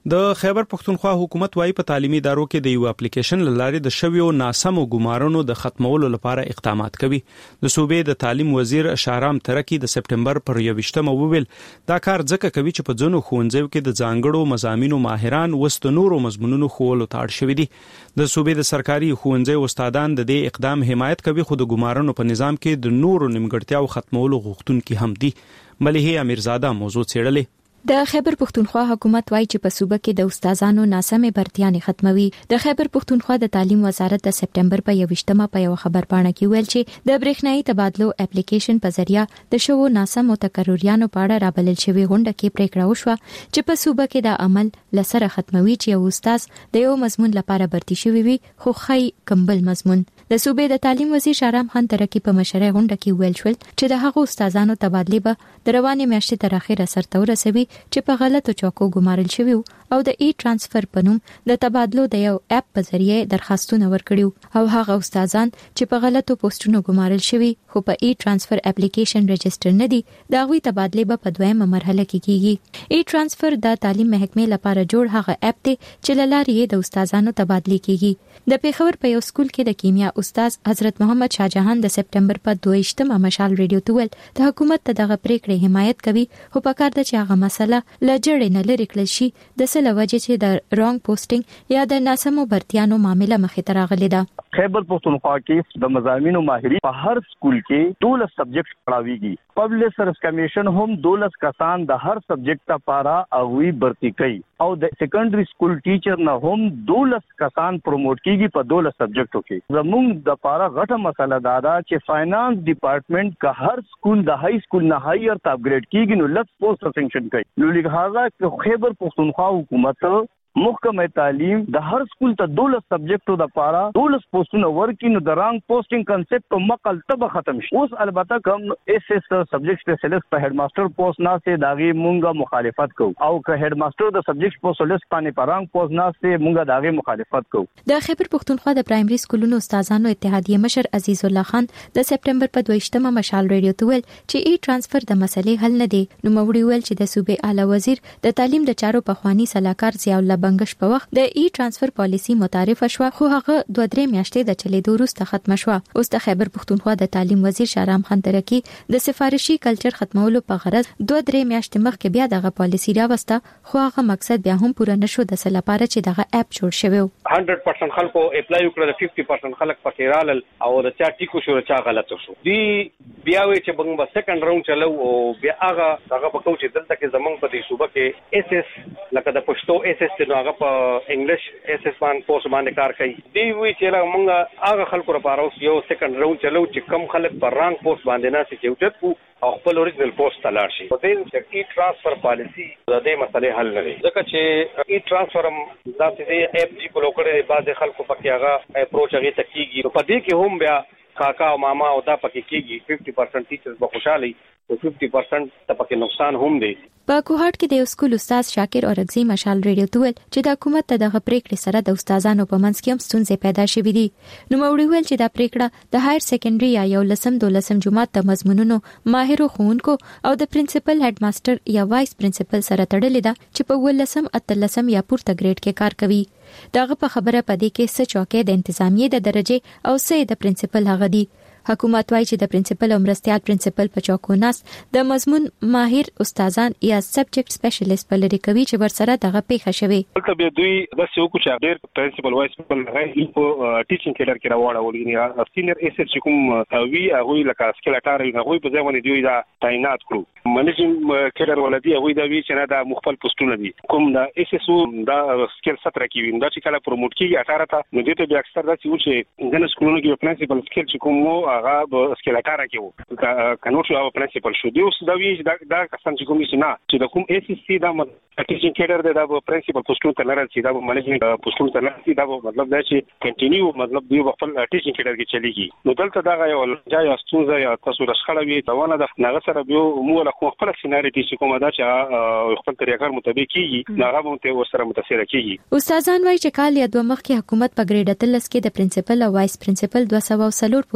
د خیبر پښتونخوا حکومت وايي په تعلیمي ادارو کې د یو اپلیکیشن لارې د شویو ناسمو ګمارونو د ختمولو لپاره اقدامات کوي. د صوبې د تعلیم وزیر شارام ترکی د سپټمبر پر یوویشتمه وویل دا کار ځکه کوي چې په ځینو ښوونځیو کې د ځانګړو مضامینو ماهران وست نورو مضمونونو ښوولو ته اړ شوي دي. د صوبې د سرکاري ښوونځیو استادان د دې اقدام حمایت کوي، خو د ګمارونو په نظام کې د نورو نیمګړتیاو ختمولو غوښتونکي هم دي. مليحه امیرزاده موضوع څېړلې. د خیبر پښتونخوا حکومت وايي چې په صوبه کې د استادانو ناسمې برتیانې ختموي. د خیبر پښتونخوا د تعلیم وزارت د سپټمبر په یوویشتمه په یو خبرپاڼه کې ویل چې د برېښنايي تبادلو اپلیکیشن په ذریعہ د شوو ناسمو تکرریانو په اړه رابلل شوی غونډه کې پریکړه وشوه چې په صوبه کې د عمل لسره ختموي چې یو استاد د یو مضمون لپاره برتی شوی وي خو خی کمبل مضمون. د صوبې د تعلیم وزیر شارام خان ترکی په مشره غونډه کې ویل شول چې د هغو استادانو تبادله به د روانې میاشتې تر اخره سرته ورسوي چې په غلطو چوکو ګمارل شوی او د ای ترانسفر په نوم د تبادلو د یو اپ په ذریعہ درخواستونه ورکړي او هغه استادان چې په غلطو پوسټونو ګمارل شوی خو په ای ترانسفر اپلیکیشن رجستر نه دي دا غوي تبادله به په دویمه مرحله کې کیږي. ای ترانسفر د تعلیم محکمې لپاره جوړ هغه اپ دی چې لارې د استادانو تبادله کیږي. د پیښور په یو سکول کې د کیمیا استاد حضرت محمد شاهجهان د سپټمبر په دویشتمه مشال ریډیو ته ویل د حکومت ته دغه پریکړې حمایت کوي خو په کار د چې هغه مسله لجړې نه لري کړل شي د سلوجه چې د رانګ پوسټینګ یا د ناسمو برتیانو معاملې مخې ته راغلي ده. خیبر پښتونخوا کې د مضامینو ماهرین په هر سکول کې دولس سبجیکټ پڑھاویږي. پبلک سروس کمیشن هم دولس کسان د هر سبجیکټ لپاره اغوي برتی کوي او د سیکنډري سکول ټیچر نه هم دولس کسان پروموټ کیږي په دولس سبجیکټو کې. زموږ د لپاره غټه مسله دا ده چې فاینانس ډپارټمنټ کا هر سکول د های سکول نه هایر ته اپګریډ کیږي نو لږ پوسټ سنکشن کوي. نو لہذا خیبر پښتونخوا حکومت محکمه تعلیم د هر سکول ته دولس سبجیکټو د پاره دولس پوسټونه ورکړي نو د رانګ پوسټینګ کنسپټ په مقل تب ختم شي. اوس البته کم اس اس سبجیکټ سپیشلیست په هډ ماستر پوسټ نه سي داغي مونږه مخالفت کوو او که هډ ماستر د سبجیکټ سپیشلیست باندې په رانګ پوسټ نه سي مونږه داغي مخالفت کوو. د خیبر پښتونخوا د پرایمري سکولونو استادانو اتحادیه مشر عزیز الله خان د سپټمبر په دویشتمه مشال ریډیو ته ویل چې ای ترانسفر د مسلې حل نه دی. نو موړي ویل چې د صوبې اعلی وزیر د تعلیم د چارو په خواني صلاحکار ضیاء الله بنگش په وخت د ای ترانسفر پالیسی متعارف شو خو هغه دوه درې میاشتې د چلیدو وروسته ختم شو. اوس د خیبر پښتونخوا د تعلیم وزیر شارام خان ترکی د سفارشي کلچر ختمولو په غرض دوه درې میاشتې مخکې بیا دغه پالیسی راوسته خو هغه مقصد بیا هم پوره نشو د سل لپاره چې دغه اپ جوړ شوی. صد درصد خلکو اپلای وکړه، پنځه پرسنټ خلک پکې رالل او د چا ټیکو شو چا غلط شو. دی بیا وی چې بنګ به سیکنډ راوند چلو او بیا هغه هغه په کوچ دلته کې زمونږ په دې صوبه کې اس اس لکه د پښتو اس اس نو هغه په انګلیش اس اس باندې پوسټ باندې کار کوي. دی وی چې موږ هغه خلکو لپاره یو سیکنډ راوند چلو چې کم خلک پر رانګ پوسټ باندې نه سي چوټت کو او خپل اوریجنل پوسټ تلار شي. په دې چې ای ترانسفر پالیسی د دې مسلې حل نه لري ځکه چې ای ترانسفر ذاتي دې اپ جی په لوکړې بعض خلکو پکې هغه اپروچ هغه تکیږي. په دې کې هم بیا کاکا او ماما او دا پکې کېږي. پنځه پرسنټ ټیچرز به خوشاله او پنځه پرسنټ ته پکې نقصان هم دی. په کوهاټ کې د یو سکول استاد شاکر اورغزي مشال ریډیو ته ویل چې د حکومت ته دغه پریکړې سره د استادانو په منځ کې هم ستونزې پیدا شوې دي. نو موړي ویل چې دا پریکړه د هایر سیکنډري یا یو لسم دولسم جماعت د مضمونونو ماهرو ښوونکو او د پرنسپل هډ ماستر یا وایس پرنسپل سره تړلې ده چې په ولسم اتلسم یا پورته ګریډ کې کار کوي. دغه په خبره پدې کې څه چوکې د انتظامیه د درجه او څه د پرنسپل هغه دي. حکومت وايي چې د پرنسپل او مرستيال پرنسپل په چوکو ناس د مضمون ماهر استادان یا سبجیکټ سپیشلیست په لري کوي چې ورسره دغه پیښه شوی. دلته به دوی د سیو کو چې ډېر پرنسپل وایس پرنسپل هغه په ټیچینګ کډر کې راوړل یا سینیئر اس اس کوم وی هغه لکه سکیل اټار هغه په ځای باندې دوی دا تعینات کړو. منیجینګ کډر ولدي هغه دا وی چې نه دا مختلف پوسټونه دي کوم دا اس اس دا سکیل ستره کې ویندا چې کله پروموټ کیږي اټار ته نو دې ته بیا اکثر دا چې چې انګلیس سکولونو کې پرنسپل سکیل چې کوم هغه به سکیل اټار کې وو کنو شو هغه پرنسپل شو دی اوس دا وی دا دا کسان چې کوم نه چې دا کوم اس اس سی دا ټیچینګ کډر دا پرنسپل پوسټونه ته لرل چې دا منیجینګ پوسټونه ته لرل دا مطلب دا چې کنټینیو مطلب دی خپل ټیچینګ کډر کې چلیږي. نو دلته دا یو ځای استوزه یا تاسو رسخړوي دا ونه د نغه سره به مو له خپل سيناريټي چې کومه دا چې خپل طریقار مطابق کیږي هغه مو ته ورسره متاثر کیږي. استادان وایي چې کال یا دوه مخکې حکومت په ګریډ اتلس کې د پرنسپل او وایس پرنسپل دوه سوه او څلور پوسټونو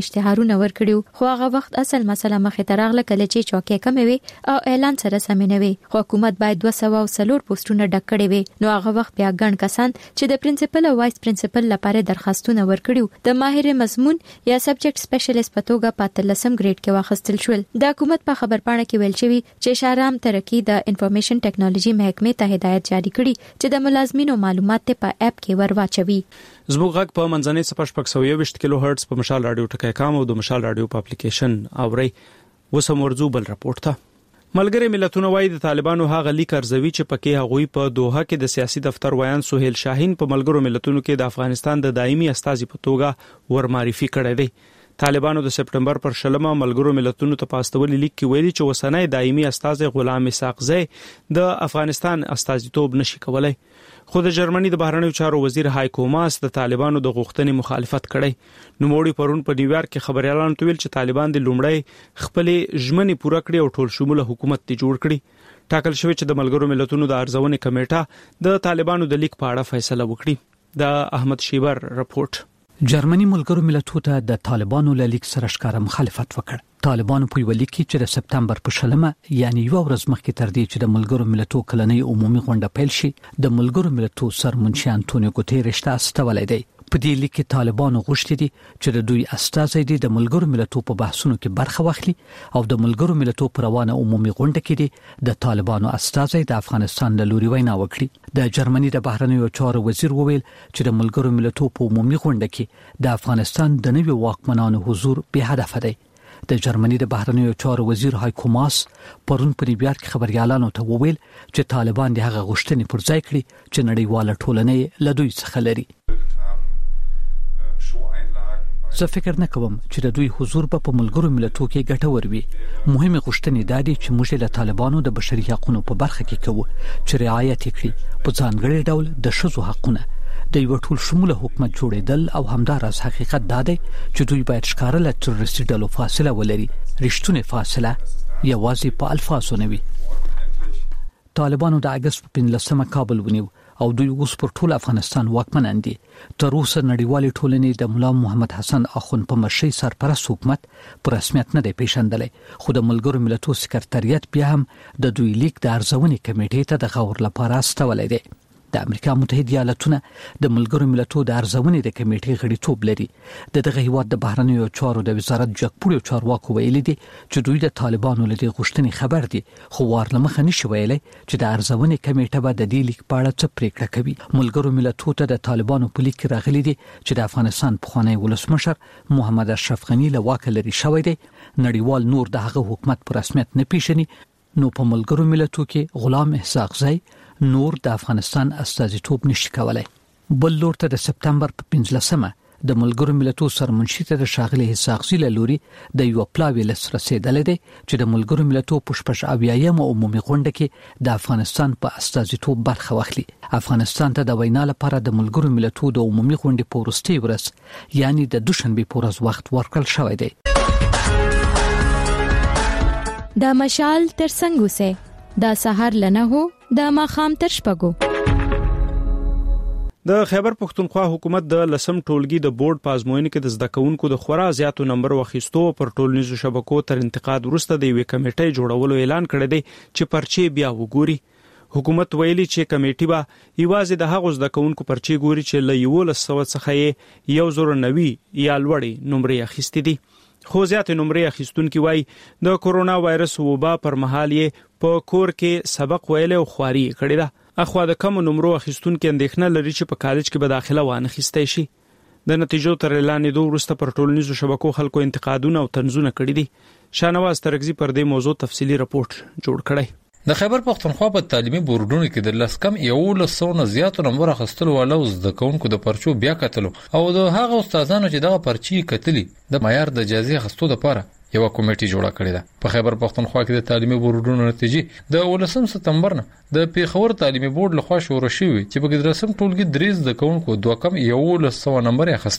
اشتهارونه ورکړیو خو هغه وخت اصل مسله مخه تراغله کله چې چوکې کمې وي او اعلان سره سمې نه وي. حکومت باید دوه سوه او څلور پوسټونه ډک کړي وي. نو هغه وخت بیا ګڼ کسان چې د پرنسپل او وایس پرنسپل لپاره درخواستونه ورکړیو د ماهر مضمون یا سبجیکټ سپیشلیست په توګه په اتلسم ګریډ کې واخیستل شول. د حکومت په خبرپاڼه کې ویل شوی چې شارام ترقی د انفارمیشن ټیکنالوژي محکمې ته هدایت جاری کړي چې د ملازمینو معلومات په اپ کې ورواچوي. زموږ غږ په منځنۍ صفر شپږ سوه یوویشت کیلو هرتز په مشال رادیو ټکی کام او د مشال رادیو په اپلیکیشن اوري. وسم ورزو بل راپورټ ته ملګری ملتونه وايي د طالبانو هغه لیک ارزوي چې پکې هغوی په دوحه کې د سیاسي دفتر ویان سہیل شاهین په ملګرو ملتونو کې د افغانستان د دایمي استازي په توګه ورمعرفي کړی دی. طالبانو د سپټمبر پر شلمه ملګرو ملتونو ته پاستولي لیک کې ویلي چې وسنۍ دایمي استازي غلام اسحاقزی د افغانستان استازیتوب نشي کولای. خو د جرمني د بهرنیو چارو وزیر هایکو ماس د طالبانو د غوښتنې مخالفت کړی. نوموړي پرون په نیویارک کې خبريالانو ته ویل چې طالبان د لومړی خپل ژمنې پوره کړې او ټول شموله حکومت ته جوړ کړي. ټاکل شوی چې د ملګرو ملتونو د ارزونې کمیټه د طالبانو د لیک په اړه فیصله وکړي. د احمد شیبر رپورټ. جرمني ملګرو ملتونو ته د طالبانو له لیک سره ښکاره مخالفت وکړ. طالبانو په یو لیک کې چې د سپټمبر په شلمه یعنی یو ورځ مخکې تر دې چې د ملګرو ملتونو کلنۍ عمومي غونډه پیل شي د ملګرو ملتونو سرمنشي انټونیو ګوتيريش ته استولای دی. په دې لیک کې طالبانو غوښتي دي چې د دوی استازي د ملګرو ملتونو په بحثونو کې برخه واخلي او د ملګرو ملتونو پر روانه عمومي غونډه کې د طالبانو استازي د افغانستان له لوري وینا وکړي. د جرمني د بهرنیو چارو وزیر وویل چې د ملګرو ملتونو په عمومي غونډه کې د افغانستان د نوي واکمنانو حضور به هدف دی. د جرمني د بهرنیو چارو وزیر هایکو ماس پرون په نیویارک کې خبريالانو ته وویل چې طالبان د هغه غوښتنې پر ځای کړي چې نړیواله ټولنه له دوی څخه لري. زه فکر نه کوم چې د دوی حضور په ملګرو ملتونو کې ګټور وي. مهمه غوښتنې دا دي چې موږ له طالبانو د بشري حقوقو په برخه کې کوو چې رعایت کړي په ځانګړي ډول د ښځو حقونه د یو ټول شموله حکومت جوړېدل او همدارس حقیقت دا دی چې دوی باید ښکارا له تروریستي ډلو فاصله ولري. رښتونه فاصله یوازې په الفاظو نه وي. طالبانو د اگست په پنځلسمه کابل ونیو او دوی اوس پر ټول افغانستان واکمنان دي. تر اوسه نړیوالې ټولنې د مولا محمد حسن اخوند په مشرۍ سرپرست حکومت پر رسمیت نه دی پیژندلی. خو د ملګرو ملتونو سکرټریات بیا هم د دوی لیک د ارزونې کمیټې ته د غور لپاره استولای دی. د امریکا متحده ایالاتونه د ملګرو ملتونو د ارزونې د کمیټې غړیتوب لري. د دغه هیواد د بهرنیو چارو د وزارت جګپوړو چارواکو ویلي دي چې دوی د طالبانو له دې غوښتنې خبر دي خو وارلمخه نشي ویلي چې د ارزونې کمیټه به د دې لیک په اړه څه پریکړه کوي. ملګرو ملتونو ته د طالبانو په لیک راغلي دي چې د افغانستان پخوانی ولسمشر محمد اشرف غنی له واک لري شوی دی. نړیوال نور د هغه حکومت په رسمیت نه پیژني. نو په ملګرو ملتونو کې غلام اسحاقزی نور د افغانستان استازیتوب نشي کولای. بل لور ته د سپټمبر په پنځلسمه د ملګرو ملتونو سرمنشي ته د شاغلي اسحاقزی له لوري د یو پلاوی لس رسیدل دي چې د ملګرو ملتونو په شپږ اویایم عمومي غونډه کې د افغانستان په استازیتوب برخه واخلي. افغانستان ته د وینا لپاره د ملګرو ملتونو د عمومي غونډې په وروستي ورځ یعنی د دوشنبه په ورځ وخت ورکړل شوی دی. د مشال ترڅنګ اوسه د سحر لنه هو د ماخام تر شپږو. د خیبر پښتونخوا حکومت د لسم ټولګي د بورډ پازموینې کې د زده کوونکو د خورا زیاتو نمبر واخیستو پر ټولنیزو شبکو تر انتقاد وروسته د یوې کمیټې جوړولو اعلان کړی دی چې پرچې بیا وګوري. حکومت ویلي چې کمیټې به یوازې د هغو زده کوونکو پرچې ګوري چې له یولس سوه څخه یو زره نوي یا لوړې نمرې اخیستې دي. خو زیات نمرې اخیستونکي وایي د کورونا وایرس وبا پر مهال یې په کور کې سبق ویل او خواري کړې ده. اخوا د کم نمرو اخیستونکي اندېښنه لري چې په کالج کې به داخله وانه خېستای شي. د نتیجو تر اعلان دوه وروسته پر ټولنیزو شبکو خلکو انتقادونه او طنزونه کړي دي. شاهنواز ترکزی پر دې موضوع تفصیلی رپورت جوړ کړی. د خیبر پښتونخوا په تعلیمي بورډونو کې د لس کم یولس سوه نه زیاتو نمبر اخیستلو والو زده کوونکو د پرچو بیا کتلو او د هغه استادانو چې دغه پرچې کتلي د معیار د اجازه اخیستو لپاره یو کمیټه جوړه کړې ده. په خیبر پښتونخوا کې د تعلیمي بورډونو نتیجې د ولسم سپتمبر نه د پیښور تعلیمي بورډ لخوا شروع شوې چې په درسم ټولګي درې زده کوونکو دوه کم یولس سوه نمبر اخیستي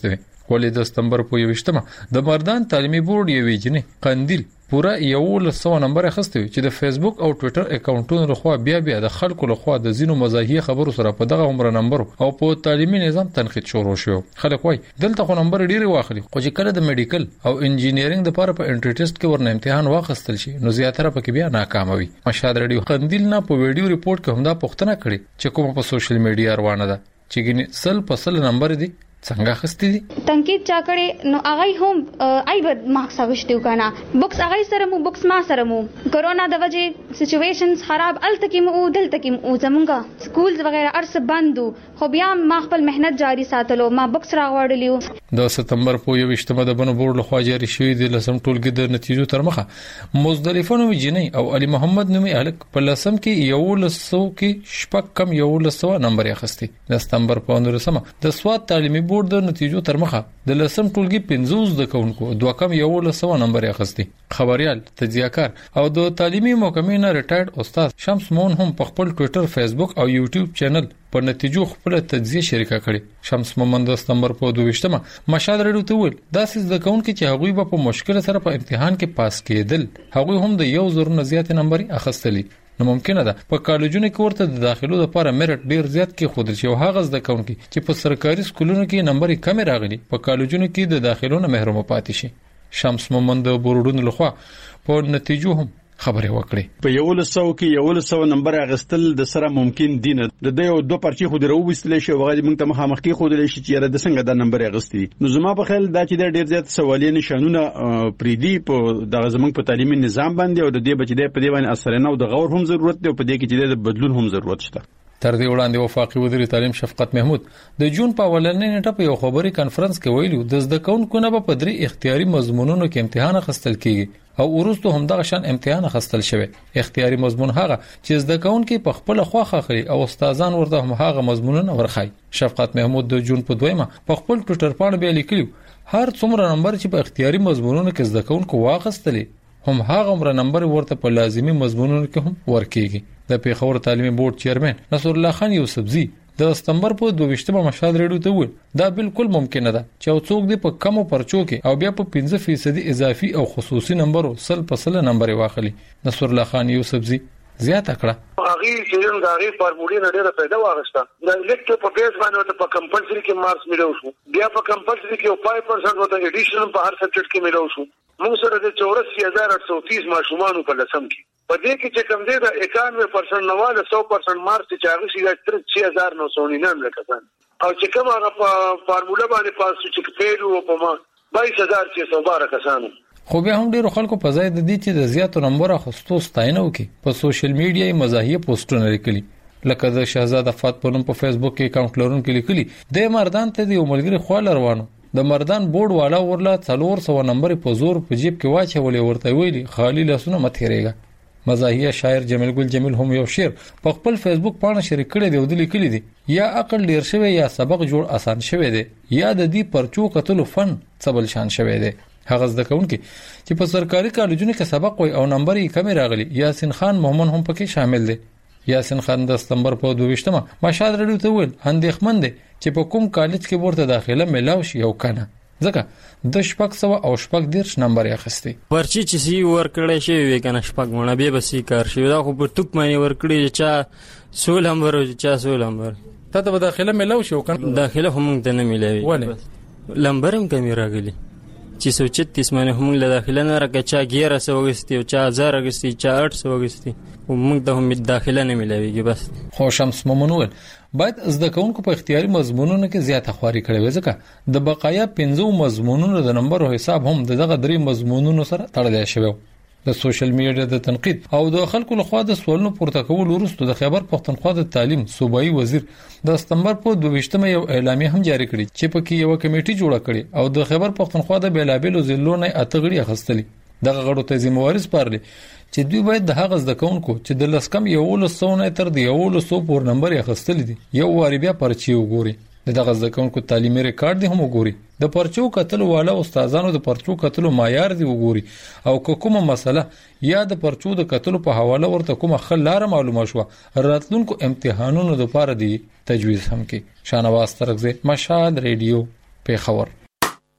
ولې د سپتمبر په یوشتمه د مردان تعلیمي بورډ یوې جنې قندیل پورا یو سو نمبر اخستوي چې د فیسبوک او ټوئیټر اکاونټونو لخوا بیا بیا د خلکو لخوا د زینو مزاحیه خبرو سره په دغه عمر نمبر او په تعلیمي نظام تنقید شروع شو. خلک وای دلته خو نمبر ډیر واخلي خو چې کله د میډیکل او انجینیرینګ د لپاره په انټری ټیسټ کې ورنه امتحان واخستل شي نو زیاتره پکې بیا ناکام وي. مشهد رادیو قندیل نه په ویډیو ریپورت کې هم دا پوښتنه کړې چې کوم په سوشل میډیا روانه ده چې ګینه سل په سل نمبر دي څنګه خستې دي تنقید چا کړي نو هغه هم آی ود مارکس اغشتو کنه بوکس هغه سره مو بوکس ما سره مو کورونا د وجې سچويشنز خراب التکیم او دلتکیم او زمونږه سکولز وغیرہ ارس بندو خو بیا ما خپل مهنت جاری ساتلو ما بوکس راغوړلیو. د سپتمبر په یوشتمه د بنو بورډ لخوا جاری شوی د لسم ټولګي د نتیجو تر مخه مزدلفه نومي جنۍ او علي محمد نومي الک په لسم کې یو لسو کې شپږ کم یو لسو نمبر اخستي. د سپتمبر په نورسمه د سواد تعلیمي بورډ د نتیجو تر مخه د لسم ټولګي پنځوس د کونکو دوه کم یو لسو نمبر اخستي. خبريال تجزیه‌کار او د تعلیمي محکمې نه ریټایرډ استاد شمس مون هم په خپل ټوئیټر فیسبوک او یوټیوب چینل په نتیجو خپل تجزیه شریکه کړي. شمس مومند د سپتمبر په دوه مشهد رډو ته ویل دا سیس د کونکو چې هغوی په مشکل سره په امتحان کې پاس کېدل هغوی هم د یو زر نه زیات نمبر اخستلی. نو ممکنه ده په کالجونو کې ورته د داخلو لپاره میرټ ډیر زیات کې خودل شي او هغه د کونکو چې په سرکاري سکولونو کې نمبر کم راغلي په کالجونو کې د داخلو نه محروم پاتې شي. شمس مومند بورډونو لخوا په نتیجو هم خبرې وکړي. په یو لسو کې یو لسو نمبر اغستل د سره ممکن دي نه د دوه دوه پرچی خو درو وستل شي وغه موږ ته مخامخ کې خو دل شي چې د څنګه د نمبر اغستی. نو زما په خیال دا چې د ډیر زیات سوالي نشانونه پریدي په د زمنګ په تعلیمي نظام باندې او د دې بچ د په دې باندې اثر نه او د غور هم ضرورت دی او په دې کې چې د بدلون هم ضرورت شته. تر دې وړاندې وفاقي وزیر تعلیم شفقت محمود د جون په ولنې نیټه په یو خبري کانفرنس کې ویلو د زده کوونکو نه په درې اختیاري مضمونونو کې امتحان اخیستل کیږي او ورستو هم دغه شان امتحان اخیستل شوی. اختیاري مضمون هغه چې زده کوونکو په خپل خواخه خري او استادان ورته هم هغه مضمونونه ورخای. شفقت محمود د جون په دویمه په خپل ټوئیټر باندې بیا لیکلی هر څومره نمبر چې په اختیاري مضمونونو کې زده کوونکو واخیستلې هم هغه عمر نمبر ورته په لازمي مضمونونو کې هم ورکیږي. د پیښور تعلیمي بورډ چیرمن نصر الله خان یوسفزي د سپتمبر په دوه مشهد رډو ته ویل دا بالکل ممکنه ده چې څوک دې په کمو پرچو کې او بیا په پنځه فیصد اضافي او خصوصي نمبرو سل په سل نمبر واخلي. نصر الله خان یوسفزي زیاته کړه هغه چې دا غي فارمولې نه ډیره پیدا واغسته د لیکټ په بیس باندې په کمپلسري کې مارکس ملو شو بیا په کمپلسري کې پنځه پرسنټ ورته ایډیشنل په هر سبجیکټ کې ملو شو. موږ سره د چوراسی هزار اټ سو تیس ماشومان په لسم کې په دې کې چې کم دی د اکانوي پرسنټ نواله سو پرسنټ مارکس چې هغه شي د تر هزار نو سو ننانوي کسان او چې کوم هغه په فارموله باندې پاس چې پیلو په ما بایس هزار چې سو بار کسان. خو به هم ډیرو خلکو په ځای د دې چې د زیاتو نمبر اخستو ستاینه وکي په سوشل میډیا مزاحیه پوسټونه لیکلي لکه د شهزاده فات په نوم په فیسبوک کې اکاونټ لرونکو لیکلي د مردان ته د عمرګری خو روانو د مردان بورډ والا ورلا څلور سو نمبر په زور په جیب کې واچولې ورته ویلي خالی لاسونه مت هریګا. مزاحیه شاعر جمیل ګل جمیل هم یو شعر په خپل فیسبوک باندې شریک کړی دی او د لیکلي دی یا عقل ډیر شوی یا سبق جوړ آسان شوی دی یا د دې پرچو قتل فن څبل شان شوی دی. هغه زده کوونکي چې په سرکاري کالجونو کې سبق وای او نمبر یې کم راغلی یاسین خان محمد هم پکې شامل دی. یاسین خان د سپتمبر په دوه مشهد رډو ته ویل اندېښمن دی چې په کوم کالج کې ورته داخله ملاو شي او کنه ځکه د شپږ سو او شپږ دیرش نمبر یې اخستي. ورچی چې سی ورکړی شي وی کنه شپږ مونږ به بسې کار شي دا خو په ټوک باندې ورکړي چې سول نمبر او چې سول نمبر ته ته داخله ملاو شي او کنه داخله هم ته نه ملاوي ولې نمبر هم کمی راغلی چې سو چتیس باندې هم له داخله نه راکچا ګیره سو وګستی او چا هزار وګستی چا اټ سو وګستی او موږ ته هم داخله نه ملاويږي بس. خو شمس مومنول باید زده کوونکو په اختیاري مضمونونو کې زیاته خواري کړي وي ځکه د بقایا پنځو مضمونونو د نمبر او حساب هم دغه درې مضمونونو سره تړل شوی. د سوشل میډیا د تنقید او د خلکو لخوا د سوالونو پورته کول وروسته د خیبر پښتونخوا د تعلیم صوبایي وزیر د سپتمبر په دوه یو اعلامیه هم جاری کړي چې پکې یو کمیټي جوړه کړي او د خیبر پښتونخوا د بیلابلو ضلعو نه اتغړي اخستلي. دغه غړو ته ذمہواری سپارلي چې دوی باید د هغه زده کوونکو چې د لسکم یو لسو نه تر د یو لسو پور نمبر اخستلي دي یو واری بیا پرچی وګوري. دغه زده کوونکو تعلیمي ریکارډ دی هم وګوري د پرچو کتل والا استادانو د پرچو کتل معیار دی وګوري او کومه مسله یا د پرچو د کتل په حواله ورته کومه خلاره معلومه شو راتلونکو امتحانونو لپاره دی تجویز هم کې. شانواز ترغزه مشهد ریډیو پیښور.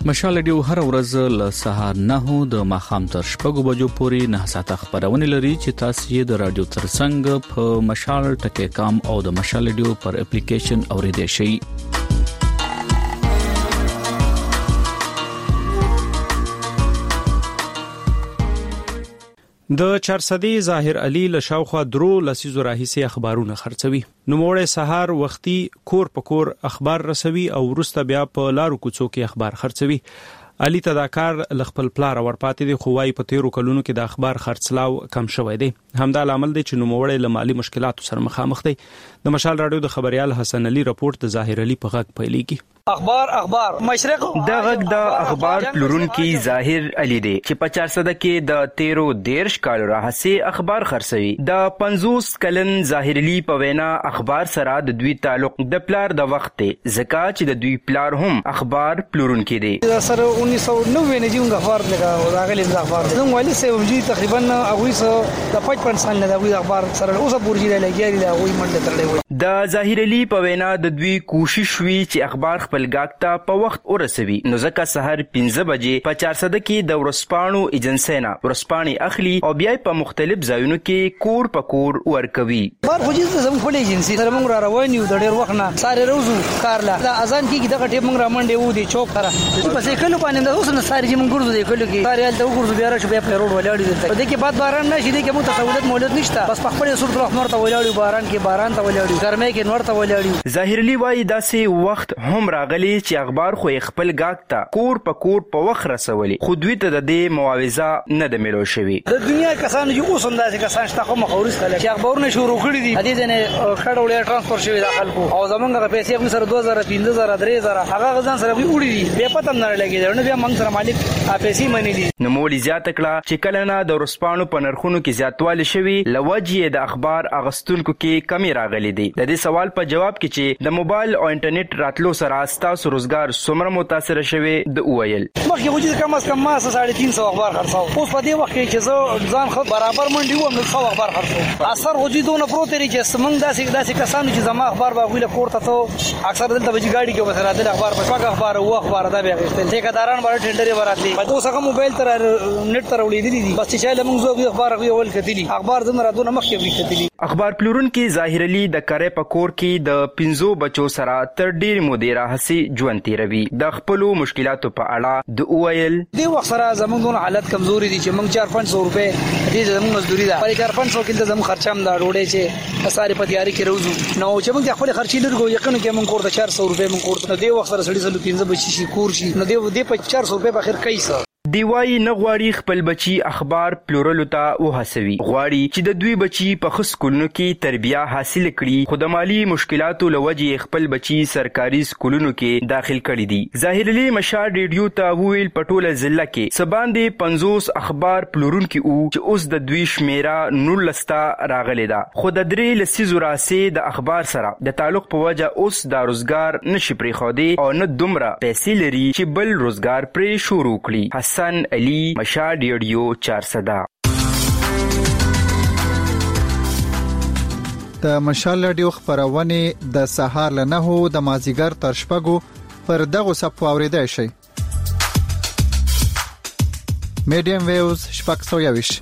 مشال رادیو هر ورځ له سهار نه د ماخام تر شپږو بجو پورې نه ساعته خبرونه لري چې تاسو یې د رادیو ترڅنګ په مشال ټکی کام او د مشال رادیو پر اپلیکیشن اوریدئ شئ. د چارسدي ظاهر علي له شاوخوا درو لسیزو راهیسې اخبارونه خرڅوي. نوموړی سهار وختي کور په کور اخبار رسوي او وروسته بیا په لارو کوڅو کې اخبار خرڅوي. علي ته دا کار ل خپل پلار ورپاتې دی، خو وايي په تیرو کلونو کې د اخبار خرڅلاو کم شوی دی. همدا لامل دی چې نوموړی له مالي مشکلاتو سره مخامخ دی. د مشال رادیو د خبريال حسن علي رپورت د ظاهر علي په غږ پیلېږي. اخبار اخبار مشرق د غږ د اخبار پلورونکي ظاهر علي دی چې په چارسده کې د تیرو دیرش کال راهسې اخبار خرڅوي. د پنځوس کلن ظاهر علي په وینا اخبار سره د دوی تعلق د پلار د وخت دی، ځکه چې د دوی پلار هم اخبار پلورونکي دی. سره انیس سو نوي نه جون اخبار لګا راغلي د اخبار نو والي سه وجي تقریبا هغه سره د پچپن سال نه د اخبار سره اوسه پورجي لګیاري دا وي منډه ترلې. د ظاهر علي په وینا د دوی کوشش وی چې اخبار خپل ګاګ ته په وخت ورسوي، نو ځکه سحر پنځه بجې په چارسده کې د ورسپانو ایجنسینا ورسپانی اخلي او بیا په مختلف ځایونو کې کور په کور ورکوي. بار خو چې زموږ خپل ایجنسی سره موږ را روان یو د ډېر وخت نه ساره روزو کارلا د اذان کې دغه ټیم موږ را منډه وو دي چوک سره په څه کلو باندې د اوس نه ساره چې موږ ګورځو دی کلو کې ساره ال ته وګورځو بیا را شو بیا په روډ ولاړ دي. په دې کې بعد باران نشي دي کې مو تسهولت مولود نشته، بس په خپل صورت رحمت ته ولاړ باران کې باران ته ولاړ ګرمه کې نور ته ولاړ. ظاهر علي وايي داسې وخت هم راغلی چې اخبار خو خپل ګاګ ته کور په کور په وخت رسولي، خو دوی ته د دې معاوضه نه د ملو شوی. د دنیا کسانو چې اوس اندازې کسان شته خو مخورس کله چې اخبارونه شروع کړی دي دې نه خړولې ترانسفر شوی د خلکو او زمونږه پیسې هم سره دوه زره پنځه زره درې زره هغه غزان سره وړي دي بیا پته نه لګي نو بیا موږ سره مالک پیسې منلي. نو مولي زیات کړه چې کله نه د ورسپانو په نرخونو کې زیاتوالی شوی لوجې د اخبار اغستونکو کې کمی راغلي دي. د دې سوال په جواب کې چې د موبایل او انټرنیټ راتلو سره ستاسو روزګار څومره متاثر شوی د اوایل مخکې وجود کم از کم ما ساڑھے تین سو اخبار خرڅاو، اوس په دې وخت کې چې زه ځان خو برابر منډي وم نو څو اخبار خرڅاو. اثر وجودونه پروت لري چې سمنګ داسې داسې کسانو چې زما اخبار به ویل کوړه ته اکثر دلته بجې گاډي کې وسره د اخبار په څوک اخبار او اخبار دا به غوښتل ټیکاداران باندې ټینډر وراتلی په اوس هغه موبایل تر نت تر ولیدلی دي بس چې لمونږ زو اخبار غوي اول کتلی اخبار زمرا دونه مخکې وی کتلی. اخبار پلورونکي ظاهر علي د کارې په کور کې د پنځو بچو سره تر ډیر مودې راهسي ژوند تیروي. د خپل مشکلاتو په اړه د اوایل دی وخت سره زموږ حالت کمزوري دي چې موږ چار پنځه سو روپے دې زموږ مزدوري ده په چار پنځه سو کې زموږ خرچام دا ډوډۍ چې ساري په تیاری کې روزو نو چې موږ خپل خرچي لرګو یقین کې موږ کوړه چار سو روپے موږ کوړه دی وخت سره سړي سلو پنځه بچی شي کور شي نو دی دې په چار سو روپے په اخر کیسه دیوای نه غواړي خپل بچي اخبار پلورلو ته وهڅوي، غواړي چې د دوی بچي په ښه سکولونو کې تربیه حاصل کړي، خو د مالی مشکلاتو له وجې خپل بچي سرکاري سکولونو کې داخل کړي دي. ظاهر علي مشال ریډیو ته ویل په ټوله ضلع کې سباندې پنځوس اخبار پلورونکي وو چې اوس د دوی شمیره نولس ته راغلې ده، خو د درې لسیزو راهسې د اخبار سره د تعلق په وجه اوس د روزګار نشي پرېښودی او نه دومره پیسې لري چې بل روزګار پرې شروع کړي. حسن علي مشال ریډیو چارسده. د مشال رادیو خبرونه د سهار له نهو د مازیګر تر شپږو پر دغه صفو اوریدای شي. میډیم ویوز شپږ سو یوش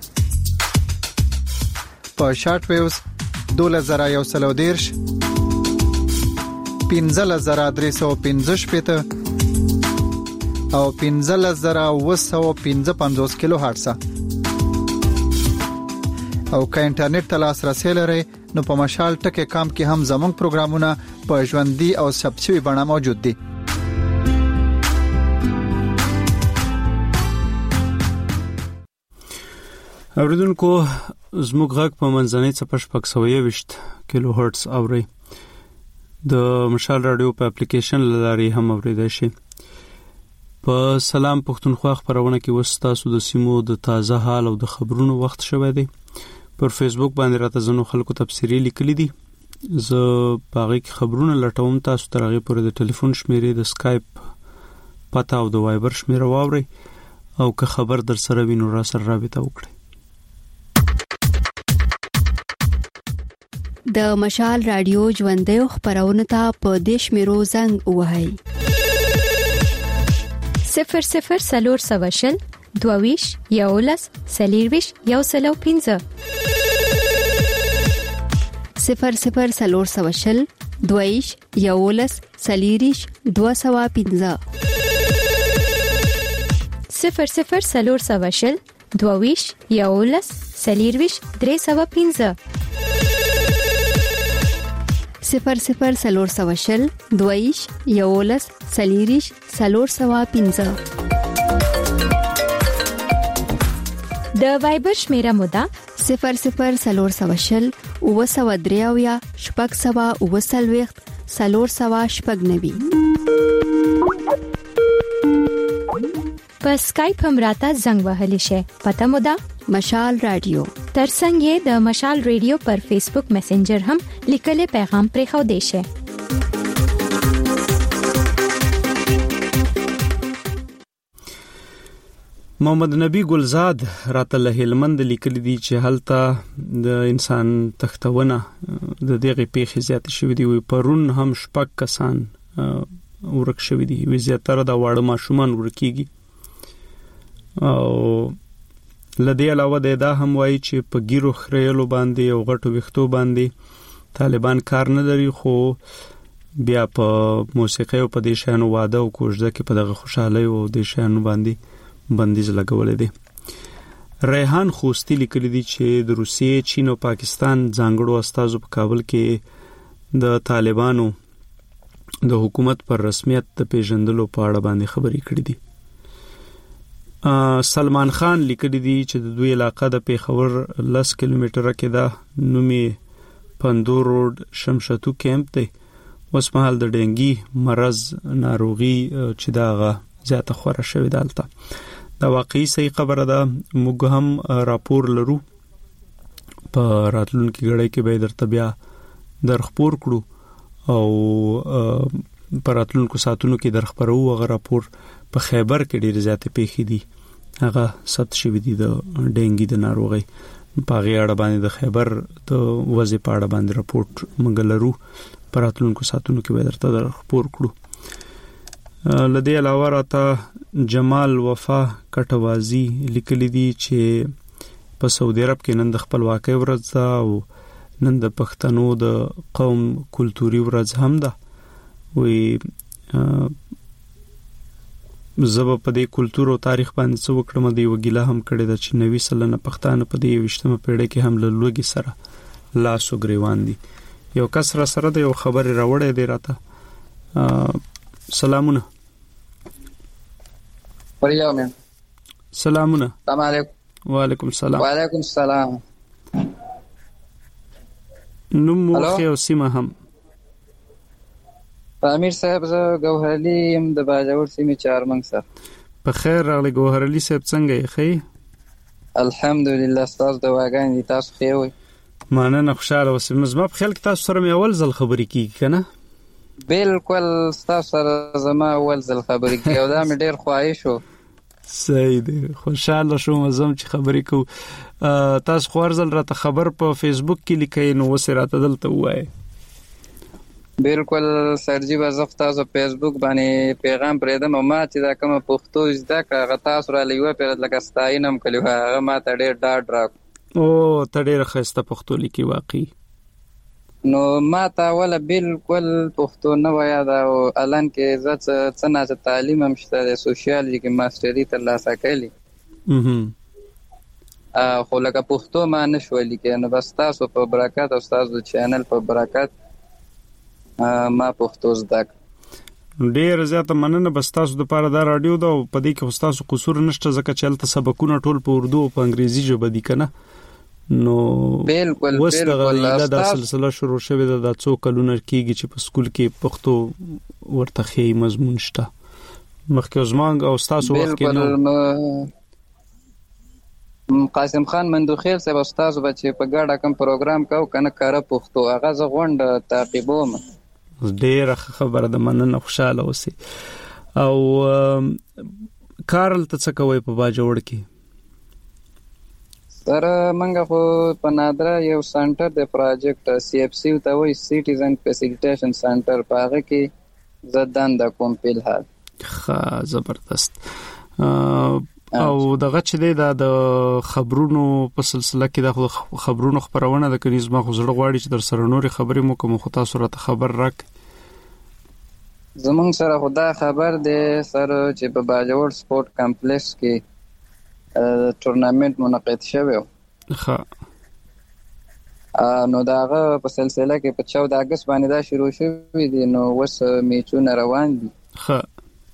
په شارټ ویوز دوله زره یو سلو دیرش پنځه زره درې سو پنځه شپېته او پنځه زره اوه سوه پنځه پنځوس کیلو هرتز. او که انټرنیټ ته لاسرسی لرئ نو په مشال ټکی کام کې هم زموږ پروګرامونه په ژوندۍ او ثبت شوي بڼه موجود دي. اوریدونکو زموږ غږ په منځنۍ څپه شپږ سوه یوویشت کیلو هرتز اورئ. د مشال رادیو په اپلیکیشن له لارې هم اوریدای شئ. په سلام پښتونخوا خبرونه کې وستاسو د سیمو د تازه حال او د خبرونو وخت شوه دی. پر فیسبوک باندې راته زنو خلکو تفسیری لیکلي دي، زه باغی خبرونه لټوم. تاسو تر هغه پورې د ټلیفون شمیرې، د سکایپ پته او د وایبر شمیره واورئ او که خبر در سره وینو را سره رابطه وکړئ. د مشال رادیو ژوندۍ خبرونه ته په دیش میرو زنګ وهاي صفر صفر سلور سوشل دوویش یولس سلیرویش یو سلو پینزه صفر صفر سلور سوشل دوویش یولس سلیریش دو سوا پینزه صفر صفر سلور سوشل دوویش یولس سلیرویش درې سوا پینزه صفر صفر سلور سوشل دوویش یولس سلیریش سلور سوا پینزه د وایبر شمیره مودا صفر صفر سلور سوشل او سوا دریاویا شپږ سوا او سلويخت سلور سوا شپږ نوي په سکایپ هم راته زنګ وهلی شي پته مودا مشال رادیو ترڅنګ د مشال رادیو پر فیسبوک میسنجر هم لیکل پیغام پرې خو دی شي محمد نبی ګلزاد راته له هلمند لیکل دي چې هلته د انسان تختونه د دغه پیښې زیات شوې دي وي پرون هم شپږ کسان ورک شوې دي وي زیاتره د واړه ماشومان ورکیږي او لدې علاوه دا هم وایي چې په ګیرو خریلو باندې او غټو وختو باندې طالبان کار نه لري خو بیا په موسیقي او په دې شانو واده او کوژده کې په دغه خوشاله او د شانو باندې بندیز لګولې دي ریحان خوستی لیکلي دي چې د روسیې چین او پاکستان ځانګړو استازو په کابل کې د طالبانو د حکومت پر رسمیت د پیژندلو په اړه باندې خبرې کړې دي سلمان خان لیکلي دي چې د دوی علاقه د پیښور لس کیلومتره کې ده نومي پندو روډ شمشتو کیمپ دی اوس مهال د ډینګي مرض ناروغي چې داغه زیاته خوره شوې دالته دا واقعي صحیح خبره ده موږ هم راپور لرو په راتلونکي غړي کې به درته بیا درخپور کړو او په راتلونکو ساتونو کې درخپرو هغه راپور په خیبر کې ډېر زیاتې پیښې دي هغه ثبت شوې دي د ډینګي د ناروغي په غیړه باندې د خیبر د وځي په اړه باندې راپورټ موږ لرو په راتلونکو ساتونو کې به درته درخپور کړو لدې علاوه راته جمال وفا کټوازی لیکلی دي چې په سعودي عرب کې نن د خپلواکۍ ورځ ده او نن د پښتنو د قوم کلتوري ورځ هم ده وي زبا په دې کلتور او تاریخ باندې څه وکړم دی وګیله هم کړی د چې نوي سلنه پښتانه په دې وشتمه پیړۍ کې هم له لوګي سره لاس او گریوان دي یو کس را سره د یو خبر راوړې دی راته سلامونه پریامه سلامونه السلام علیکم وعلیکم السلام وعلیکم السلام نو مخه او سیمه هم امیر صاحب زه ګوهرعلی يم د باجوړ سیمه چارمنګ سره په خیر راغلی ګوهرعلی صاحب څنګه یې خې الحمدلله تاسو د واګان دي تاسو خې وي مانه خوشاله اوسم زما په خیال کې تاسو سره مې اول ځل خبرې کیږي کنه بالکل تاسو سره زما اول ځل خبرې کیږي او دا مې ډېر خوښ شو صحیح دی خوشاله شوم زم چې خبرې کو تاسو خو ورزل راته خبر په فیسبوک کې لیکئ نو وسه راته دلته وای بالکل سرجی وزخ تاسو فیسبوک باندې پیغام پرېدم او ما چې دا کومه پښتو زده کړه تاسو را لیوه پر لکه ستاینم کلیو هغه ما ته ډېر ډاډ راک او ته ډېر ښایسته پښتو لیکي واقعي نو ما ته ولا بالکل پښتو نه ویا دا او الان کې زه څه نه تعلیم هم شته د سوشیالوجي کې ماستری ترلاسه کړی ا خو لکه پښتو ما نشو لیکي نو بس تاسو په برکت او تاسو د چینل په برکت ما پښتو زده ډېر زیاته مننه بس تاسو د پاره دا رادیو دا په دې کې تاسو قصور نشته ځکه چې تل سبقونه ټول په اردو او په انګریزي ژبه دي کنه نو بالکل بالکل دا سلسله شروع شوه د څو کلونو کېږي چې په سکول کې پښتو ورته خې مضمون شته مخکې زمانګ او تاسو وخت کې نو قاسم خان مندوخیل صاحب استاد بچي په ګډه کوم پروګرام کاو کنه کار پښتو هغه ز غونډ تعقیبوم ډېر خبره د مننه خوشاله اوسې او کارل ته څه کوي په باجوړ کې سره منګه خو په نادره یو سنټر د پروجیکټ سی اف سی ته وایي سټیزن فیسیلیټیشن سنټر په هغه کې زدان د کوم په حال ښه زبردست. او دغه چې د خبرونو په سلسله کې د خبرونو خبرونه د کنيز ما خو زړه غواړي چې در سره نوري خبرې مو کوم خو تاسو راته خبر راک. زمونږ سره خدا خبر دی سره چې په باجوړ سپورت کمپلیکس کې ټورنمنت منعقد شوی و. ښه نو داغه په سلسله کې په چودہ اگست باندې دا شروع شوی دی نو وس میچونه روان دي. ښه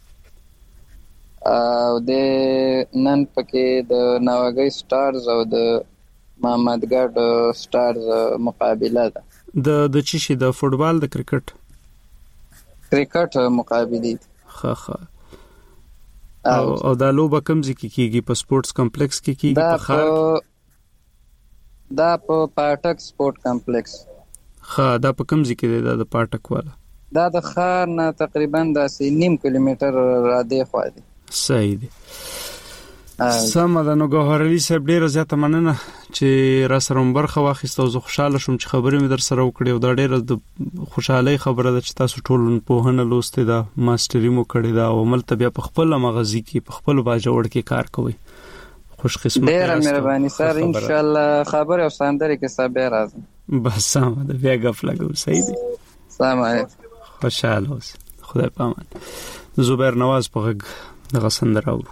او د نن پکې د ناوګي سټارز او د محمدګړ سټارز مقابله ده. د د چی شي د فوتبال د کرکټ کرکټ مقابله. ښه ښه او او دا لوبه کوم ځکه کیږي په سپورتس کمپلیکس کې کیږي په خار دا په پاټک سپورت کمپلیکس. ښه دا په کوم ځکه دی د پاټک والا دا د خار نه تقریبا د نیم کیلومتر را دی خو دی. صحیح دی. سم ده. نو ګوهر علي صاحب ډیره زیاته مننه چې را سره برخه واخیسته او زه خوشاله شوم چې خبرې مې در سره وکړې او دا ډیره د خوشحالي خبره ده چې تاسو ټول په هنه لوستې ده ماستری مو کړی دا او ملته بیا په خپل مغازي کې په خپل باجوړ کې کار کوي. خوش قسمت. ډیره مهرباني سر ان شاء الله خبر او ساندري کې سبا راځم. بس سم ده بیا غف لګو. صحیح دی. سلام علیکم. خوشاله اوس. خدای پامان. زبیر نواز په غږ دغه سندره اورو.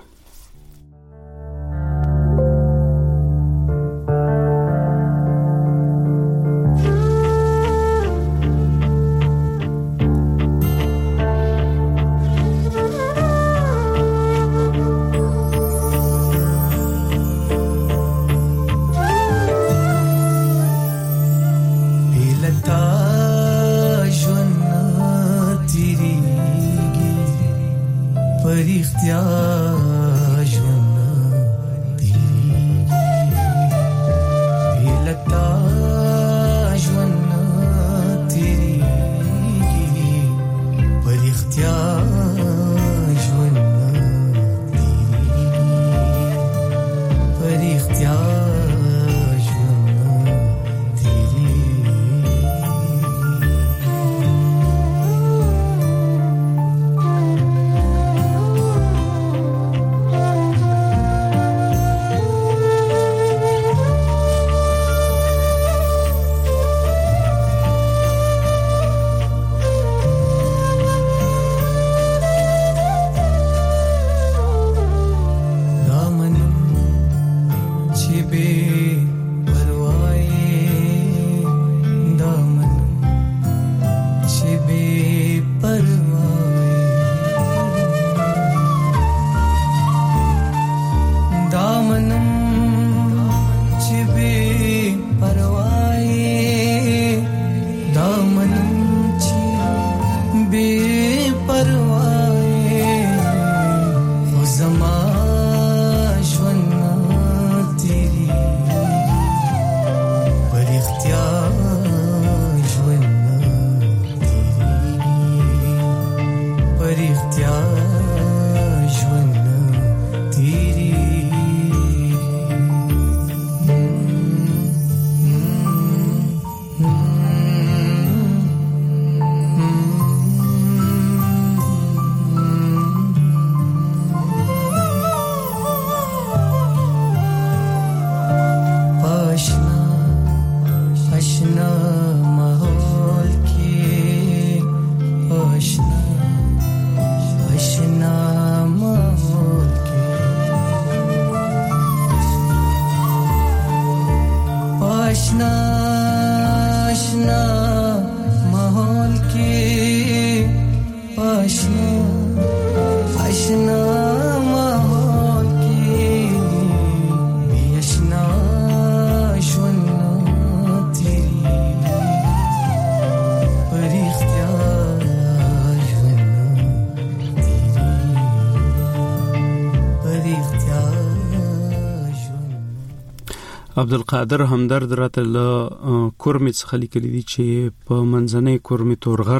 عبدالقادر همدرد راته له کورمې څخه لیکلي دي چې په منځنۍ کورمې تورغر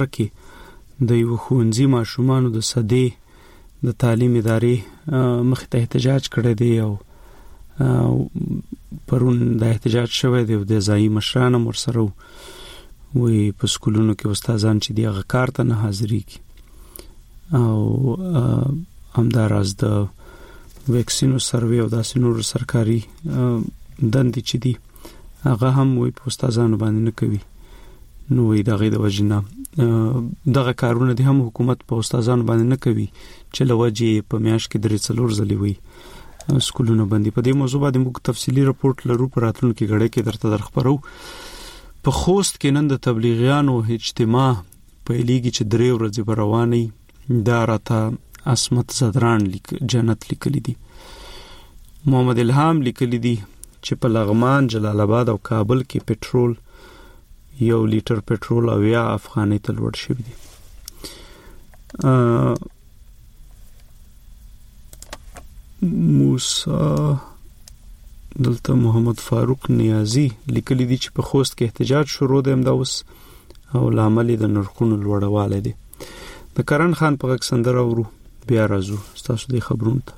کې د یو ښوونځي ماشومانو د صدې د تعلیم ادارې مخې ته احتجاج کړی دی او پرون د احتجاج شوی دی او د ځایي مشران هم ورسره وي په سکولونو کې استادان چې دی هغه کار ته نه حاضرېږي او همداراز د ویکسینو سروې او داسې نور سرکاري دندې چې دي هغه هم وي په استادانو باندې نه کوي. نو وی دغه د وجنه دغه کارونه دي هم حکومت په استادانو باندې نه کوي چې لوجه په میاش کې درې څلور ځلې وي سکولونه باندې. په دې موضوع باندې موږ تفصیلی راپورټ لرو په راتلونکو غړې کې درته درخبرو. په خوست کې نن د تبلیغیانو اجتماع په لیګي چې درې ورځې رواني دا راته اسمت زدران لیک جنت لیکلی دي. محمد الهام لیکلی دي چې په لغمان، جلال آباد او کابل کې پټرول یو لیټر پټرول او یا افغاني ته لوړ شوی دی. موسی دلته محمد فاروق نیازی لیکلی دي چې په خوست کې احتجاج شروع دی همدا اوس او لامل د نرخونو لوړوالی دی. د کرن خان په غږ سندره ورو بیا راځو ستاسو د خبرونو ته.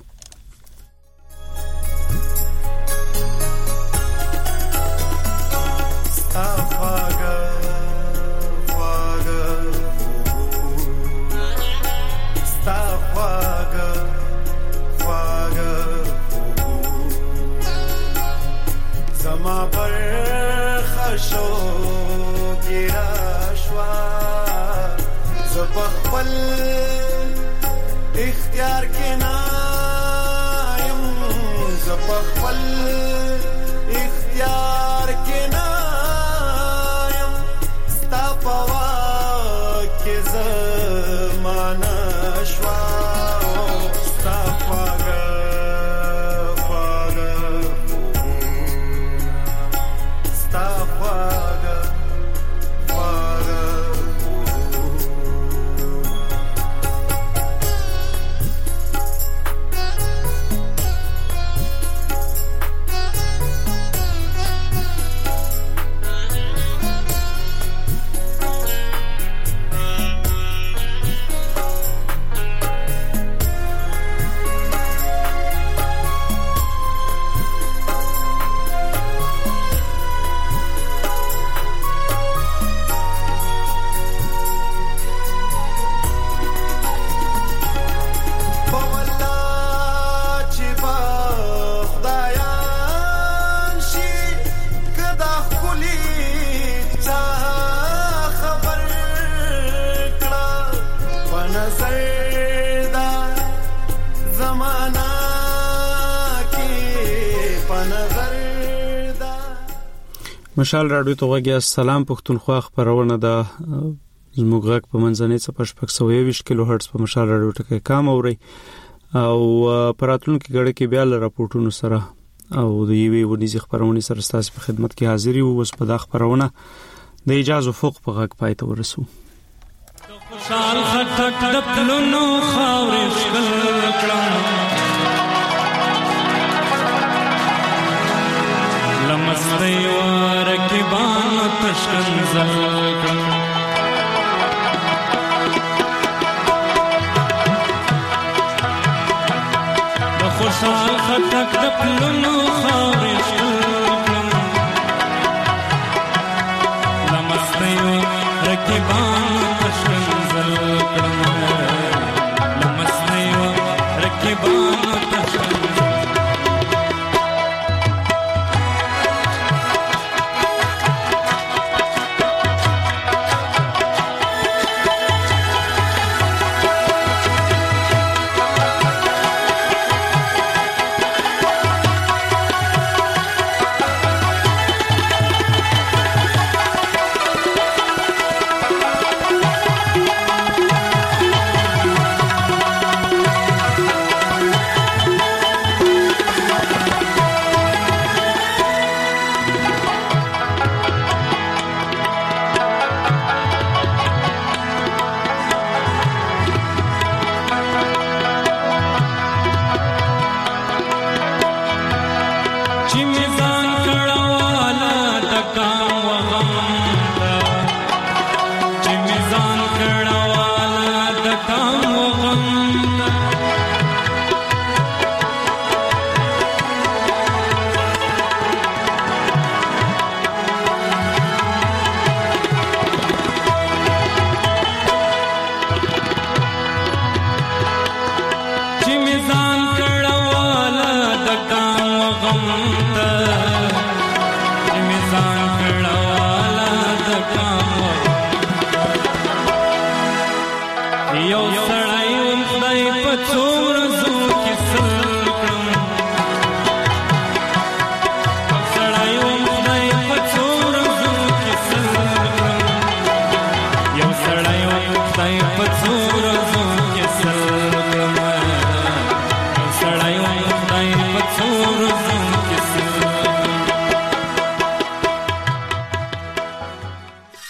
مشال راډیو ته وګیا. سلام پښتونخوا خبرونه ده زموږ غږ په منځنۍ څپه شپږ سوه یوویشت کیلو هرتز په مشال راډیو ټکی کام اوري او پراتلونکو غړي کې بیا ل راپورټونو سره او د یوې ونیزي خبرونه سره ستاسو په خدمت کې حاضر یو. اوس په دا خبرونه د اجازه فوق په غږ پای ته ورسو. خوشال خټک د پلونو خاورې شل کړه لمستی ورکبان تشکنزل کړه د خوشال خټک د پلونو خاورې شل کړه لمستی ورکبان تشکنزل